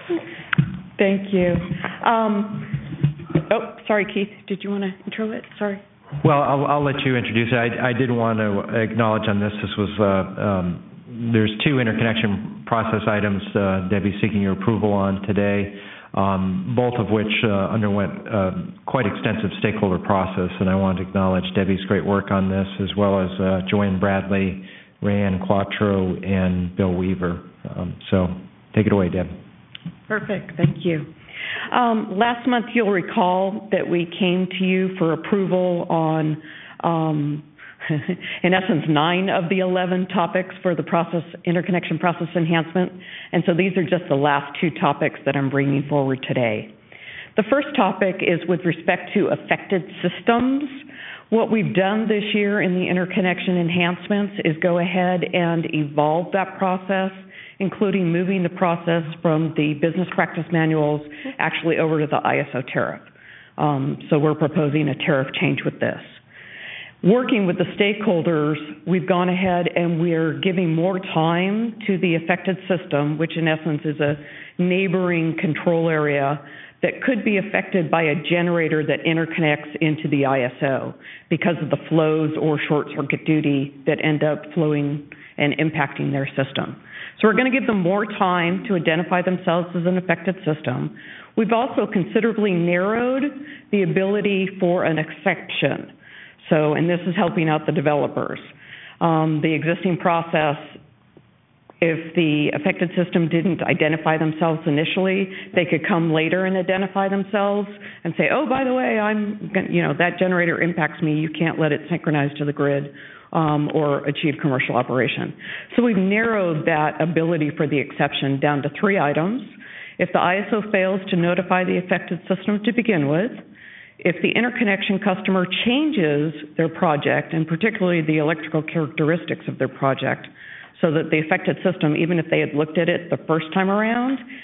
Thank you. Um, oh, sorry, Keith. Did you want to intro it? Sorry. Well, I'll, I'll let you introduce it. I, I did want to acknowledge on this. This was uh, um, there's two interconnection process items uh, Debbie's seeking your approval on today. Um, both of which uh, underwent uh, quite extensive stakeholder process, and I want to acknowledge Debbie's great work on this, as well as uh, Joanne Bradley, Rayanne Quattro, and Bill Weaver. Um, so take it away, Deb. Perfect. Thank you. Um, last month, you'll recall that we came to you for approval on um, in essence, nine of the eleven topics for the process interconnection process enhancement. And so these are just the last two topics that I'm bringing forward today. The first topic is with respect to affected systems. What we've done this year in the interconnection enhancements is go ahead and evolve that process, including moving the process from the business practice manuals actually over to the I S O tariff. Um, so we're proposing a tariff change with this. Working with the stakeholders, we've gone ahead and we're giving more time to the affected system, which in essence is a neighboring control area that could be affected by a generator that interconnects into the I S O because of the flows or short circuit duty that end up flowing and impacting their system. So we're going to give them more time to identify themselves as an affected system. We've also considerably narrowed the ability for an exception. So, and this is helping out the developers. Um, the existing process, if the affected system didn't identify themselves initially, they could come later and identify themselves and say, oh, by the way, I'm, you know, that generator impacts me. You can't let it synchronize to the grid um, or achieve commercial operation. So we've narrowed that ability for the exception down to three items. If the I S O fails to notify the affected system to begin with, if the interconnection customer changes their project, and particularly the electrical characteristics of their project, so that the affected system, even if they had looked at it the first time around,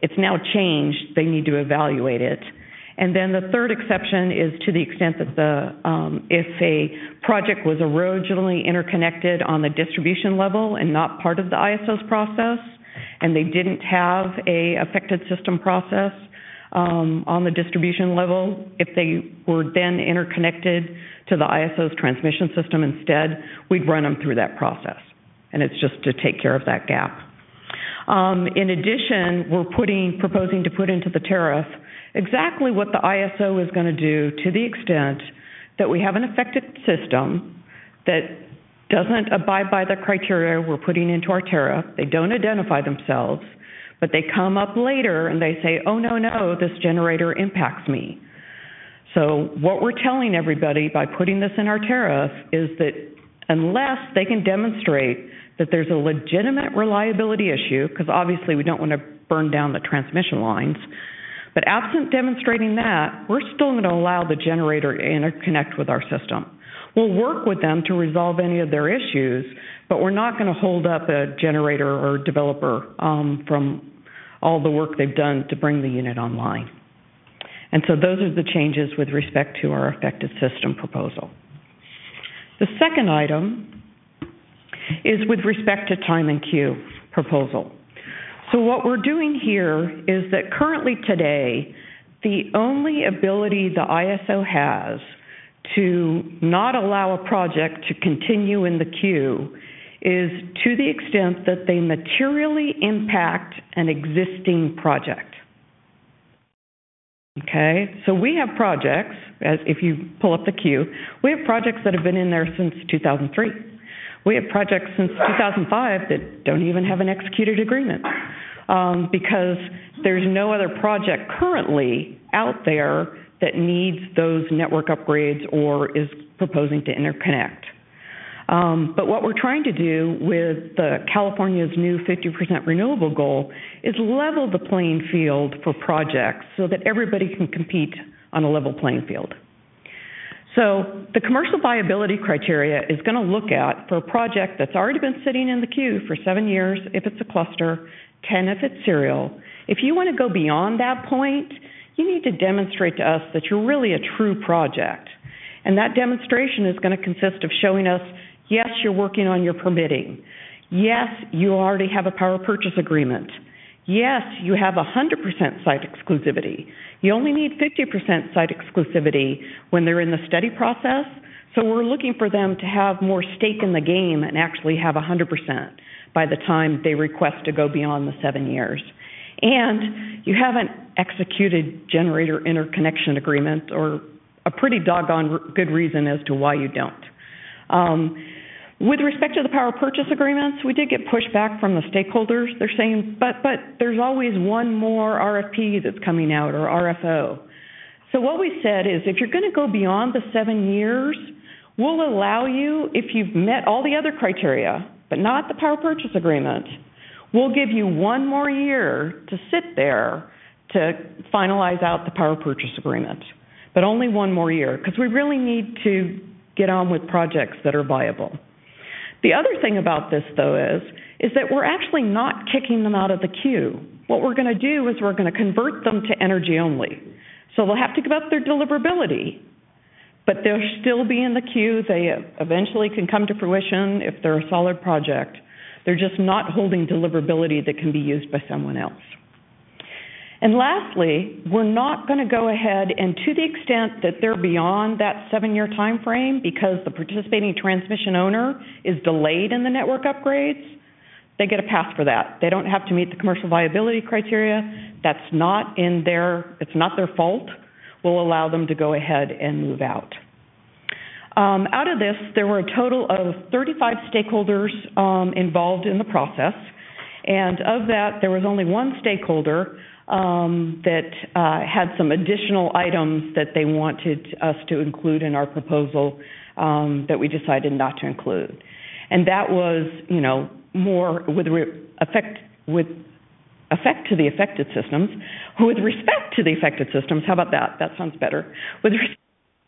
it's now changed, they need to evaluate it. And then the third exception is to the extent that the um, if a project was originally interconnected on the distribution level and not part of the I S O's process, and they didn't have a affected system process um, on the distribution level, if they were then interconnected to the I S O's transmission system instead, we'd run them through that process. And it's just to take care of that gap. Um, in addition, we're putting, proposing to put into the tariff exactly what the I S O is going to do to the extent that we have an affected system that doesn't abide by the criteria we're putting into our tariff. They don't identify themselves, but they come up later and they say, oh, no, no, this generator impacts me. So what we're telling everybody by putting this in our tariff is that unless they can demonstrate that there's a legitimate reliability issue, because obviously we don't want to burn down the transmission lines, but absent demonstrating that, we're still going to allow the generator to interconnect with our system. We'll work with them to resolve any of their issues, but we're not going to hold up a generator or developer um, from all the work they've done to bring the unit online. And so those are the changes with respect to our affected system proposal. The second item is with respect to time and queue proposal. So what we're doing here is that currently today, the only ability the I S O has to not allow a project to continue in the queue is to the extent that they materially impact an existing project. Okay, so we have projects, as if you pull up the queue, we have projects that have been in there since two thousand three. We have projects since two thousand five that don't even have an executed agreement um, because there's no other project currently out there that needs those network upgrades or is proposing to interconnect. Um, but what we're trying to do with the California's new fifty percent renewable goal is level the playing field for projects so that everybody can compete on a level playing field. So the commercial viability criteria is going to look at, for a project that's already been sitting in the queue for seven years, if it's a cluster, ten if it's serial. If you want to go beyond that point, you need to demonstrate to us that you're really a true project. And that demonstration is going to consist of showing us, yes, you're working on your permitting. Yes, you already have a power purchase agreement. Yes, you have one hundred percent site exclusivity. You only need fifty percent site exclusivity when they're in the study process. So we're looking for them to have more stake in the game and actually have one hundred percent by the time they request to go beyond the seven years. And you have an executed generator interconnection agreement or a pretty doggone good reason as to why you don't. Um, with respect to the power purchase agreements, we did get pushback from the stakeholders. They're saying, but but there's always one more R F P that's coming out or R F O. So what we said is if you're going to go beyond the seven years, we'll allow you, if you've met all the other criteria, but not the power purchase agreement, we'll give you one more year to sit there to finalize out the power purchase agreement, but only one more year, because we really need to get on with projects that are viable. The other thing about this, though, is, is that we're actually not kicking them out of the queue. What we're going to do is we're going to convert them to energy only. So they'll have to give up their deliverability, but they'll still be in the queue. They eventually can come to fruition if they're a solid project. They're just not holding deliverability that can be used by someone else. And lastly, we're not going to go ahead and, to the extent that they're beyond that seven-year time frame because the participating transmission owner is delayed in the network upgrades, they get a pass for that. They don't have to meet the commercial viability criteria. That's not in their, it's not their fault. We'll allow them to go ahead and move out. Um, out of this, there were a total of thirty-five stakeholders um, involved in the process. And of that, there was only one stakeholder um, that uh, had some additional items that they wanted us to include in our proposal um, that we decided not to include. And that was, you know, more with re- effect with effect to the affected systems. With respect to the affected systems, how about that? That sounds better. With respect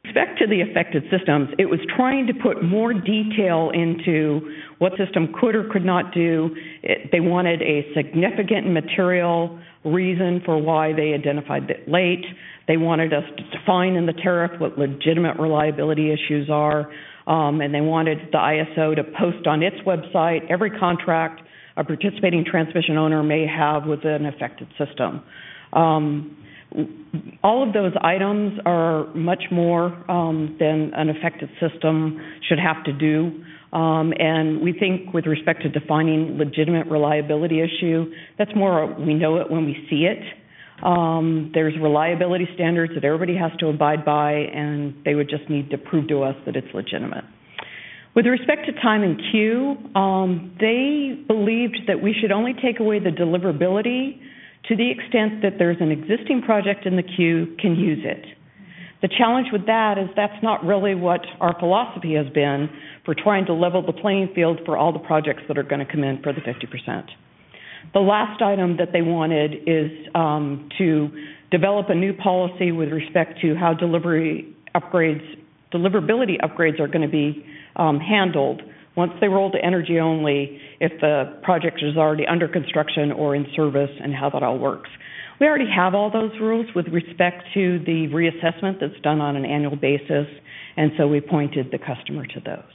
respect to the affected systems, it was trying to put more detail into what the system could or could not do. It, they wanted a significant material reason for why they identified it late. They wanted us to define in the tariff what legitimate reliability issues are, um, and they wanted the I S O to post on its website every contract a participating transmission owner may have with an affected system. Um, all of those items are much more um, than an affected system should have to do. Um, and we think with respect to defining legitimate reliability issue, that's more, we know it when we see it. Um, there's reliability standards that everybody has to abide by, and they would just need to prove to us that it's legitimate. With respect to time and queue, um, they believed that we should only take away the deliverability to the extent that there's an existing project in the queue can use it. The challenge with that is that's not really what our philosophy has been for trying to level the playing field for all the projects that are going to come in for the fifty percent. The last item that they wanted is um, to develop a new policy with respect to how delivery upgrades, deliverability upgrades are going to be um, handled once they roll to energy only, if the project is already under construction or in service, and how that all works. We already have all those rules with respect to the reassessment that's done on an annual basis, and so we pointed the customer to those.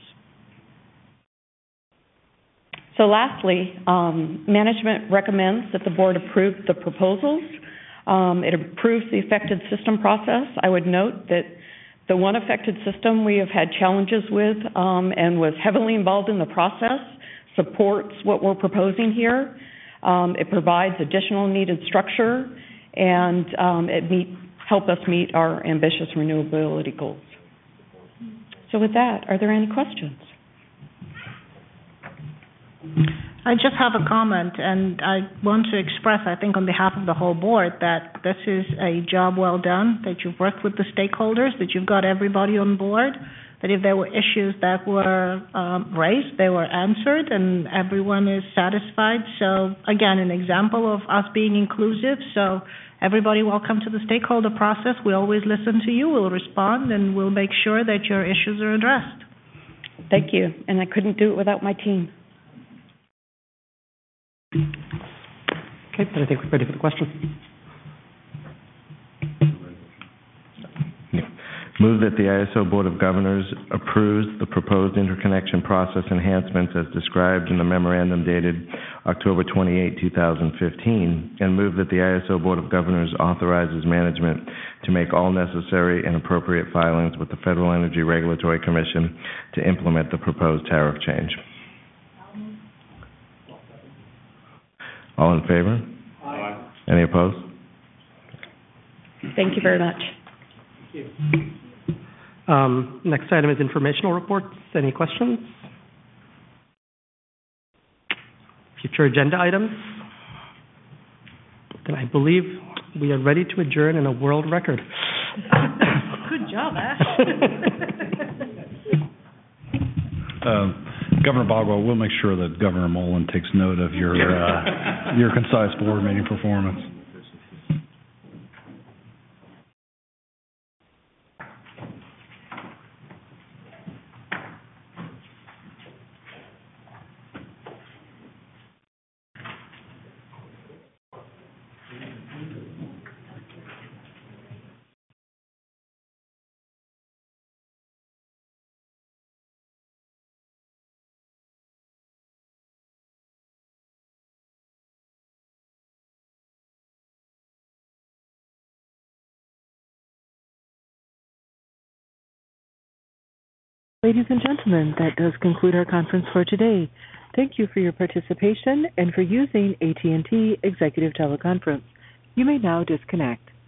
So lastly, um, management recommends that the board approve the proposals. Um, it approves the affected system process. I would note that the one affected system we have had challenges with um, and was heavily involved in the process supports what we're proposing here. Um, it provides additional needed structure, and um, it meet, help us meet our ambitious renewability goals. So with that, are there any questions? I just have a comment, and I want to express, I think, on behalf of the whole board, that this is a job well done, that you've worked with the stakeholders, that you've got everybody on board, that if there were issues that were um, raised, they were answered, and everyone is satisfied. So, again, an example of us being inclusive. So, everybody welcome to the stakeholder process. We always listen to you, we'll respond, and we'll make sure that your issues are addressed. Thank you, and I couldn't do it without my team. Okay, then I think we're ready for the question. Yeah. Move that the I S O Board of Governors approves the proposed interconnection process enhancements as described in the memorandum dated October twenty-eighth, two thousand fifteen, and move that the I S O Board of Governors authorizes management to make all necessary and appropriate filings with the Federal Energy Regulatory Commission to implement the proposed tariff change. All in favor? Aye. Any opposed? Thank you very much. Thank you. Um, next item is informational reports. Any questions? Future agenda items? Then I believe we are ready to adjourn in a world record. Good job, Ash. uh, Governor Bogwell, we'll make sure that Governor Mullen takes note of your uh, your concise board meeting performance. Ladies and gentlemen, that does conclude our conference for today. Thank you for your participation and for using A T and T Executive Teleconference. You may now disconnect.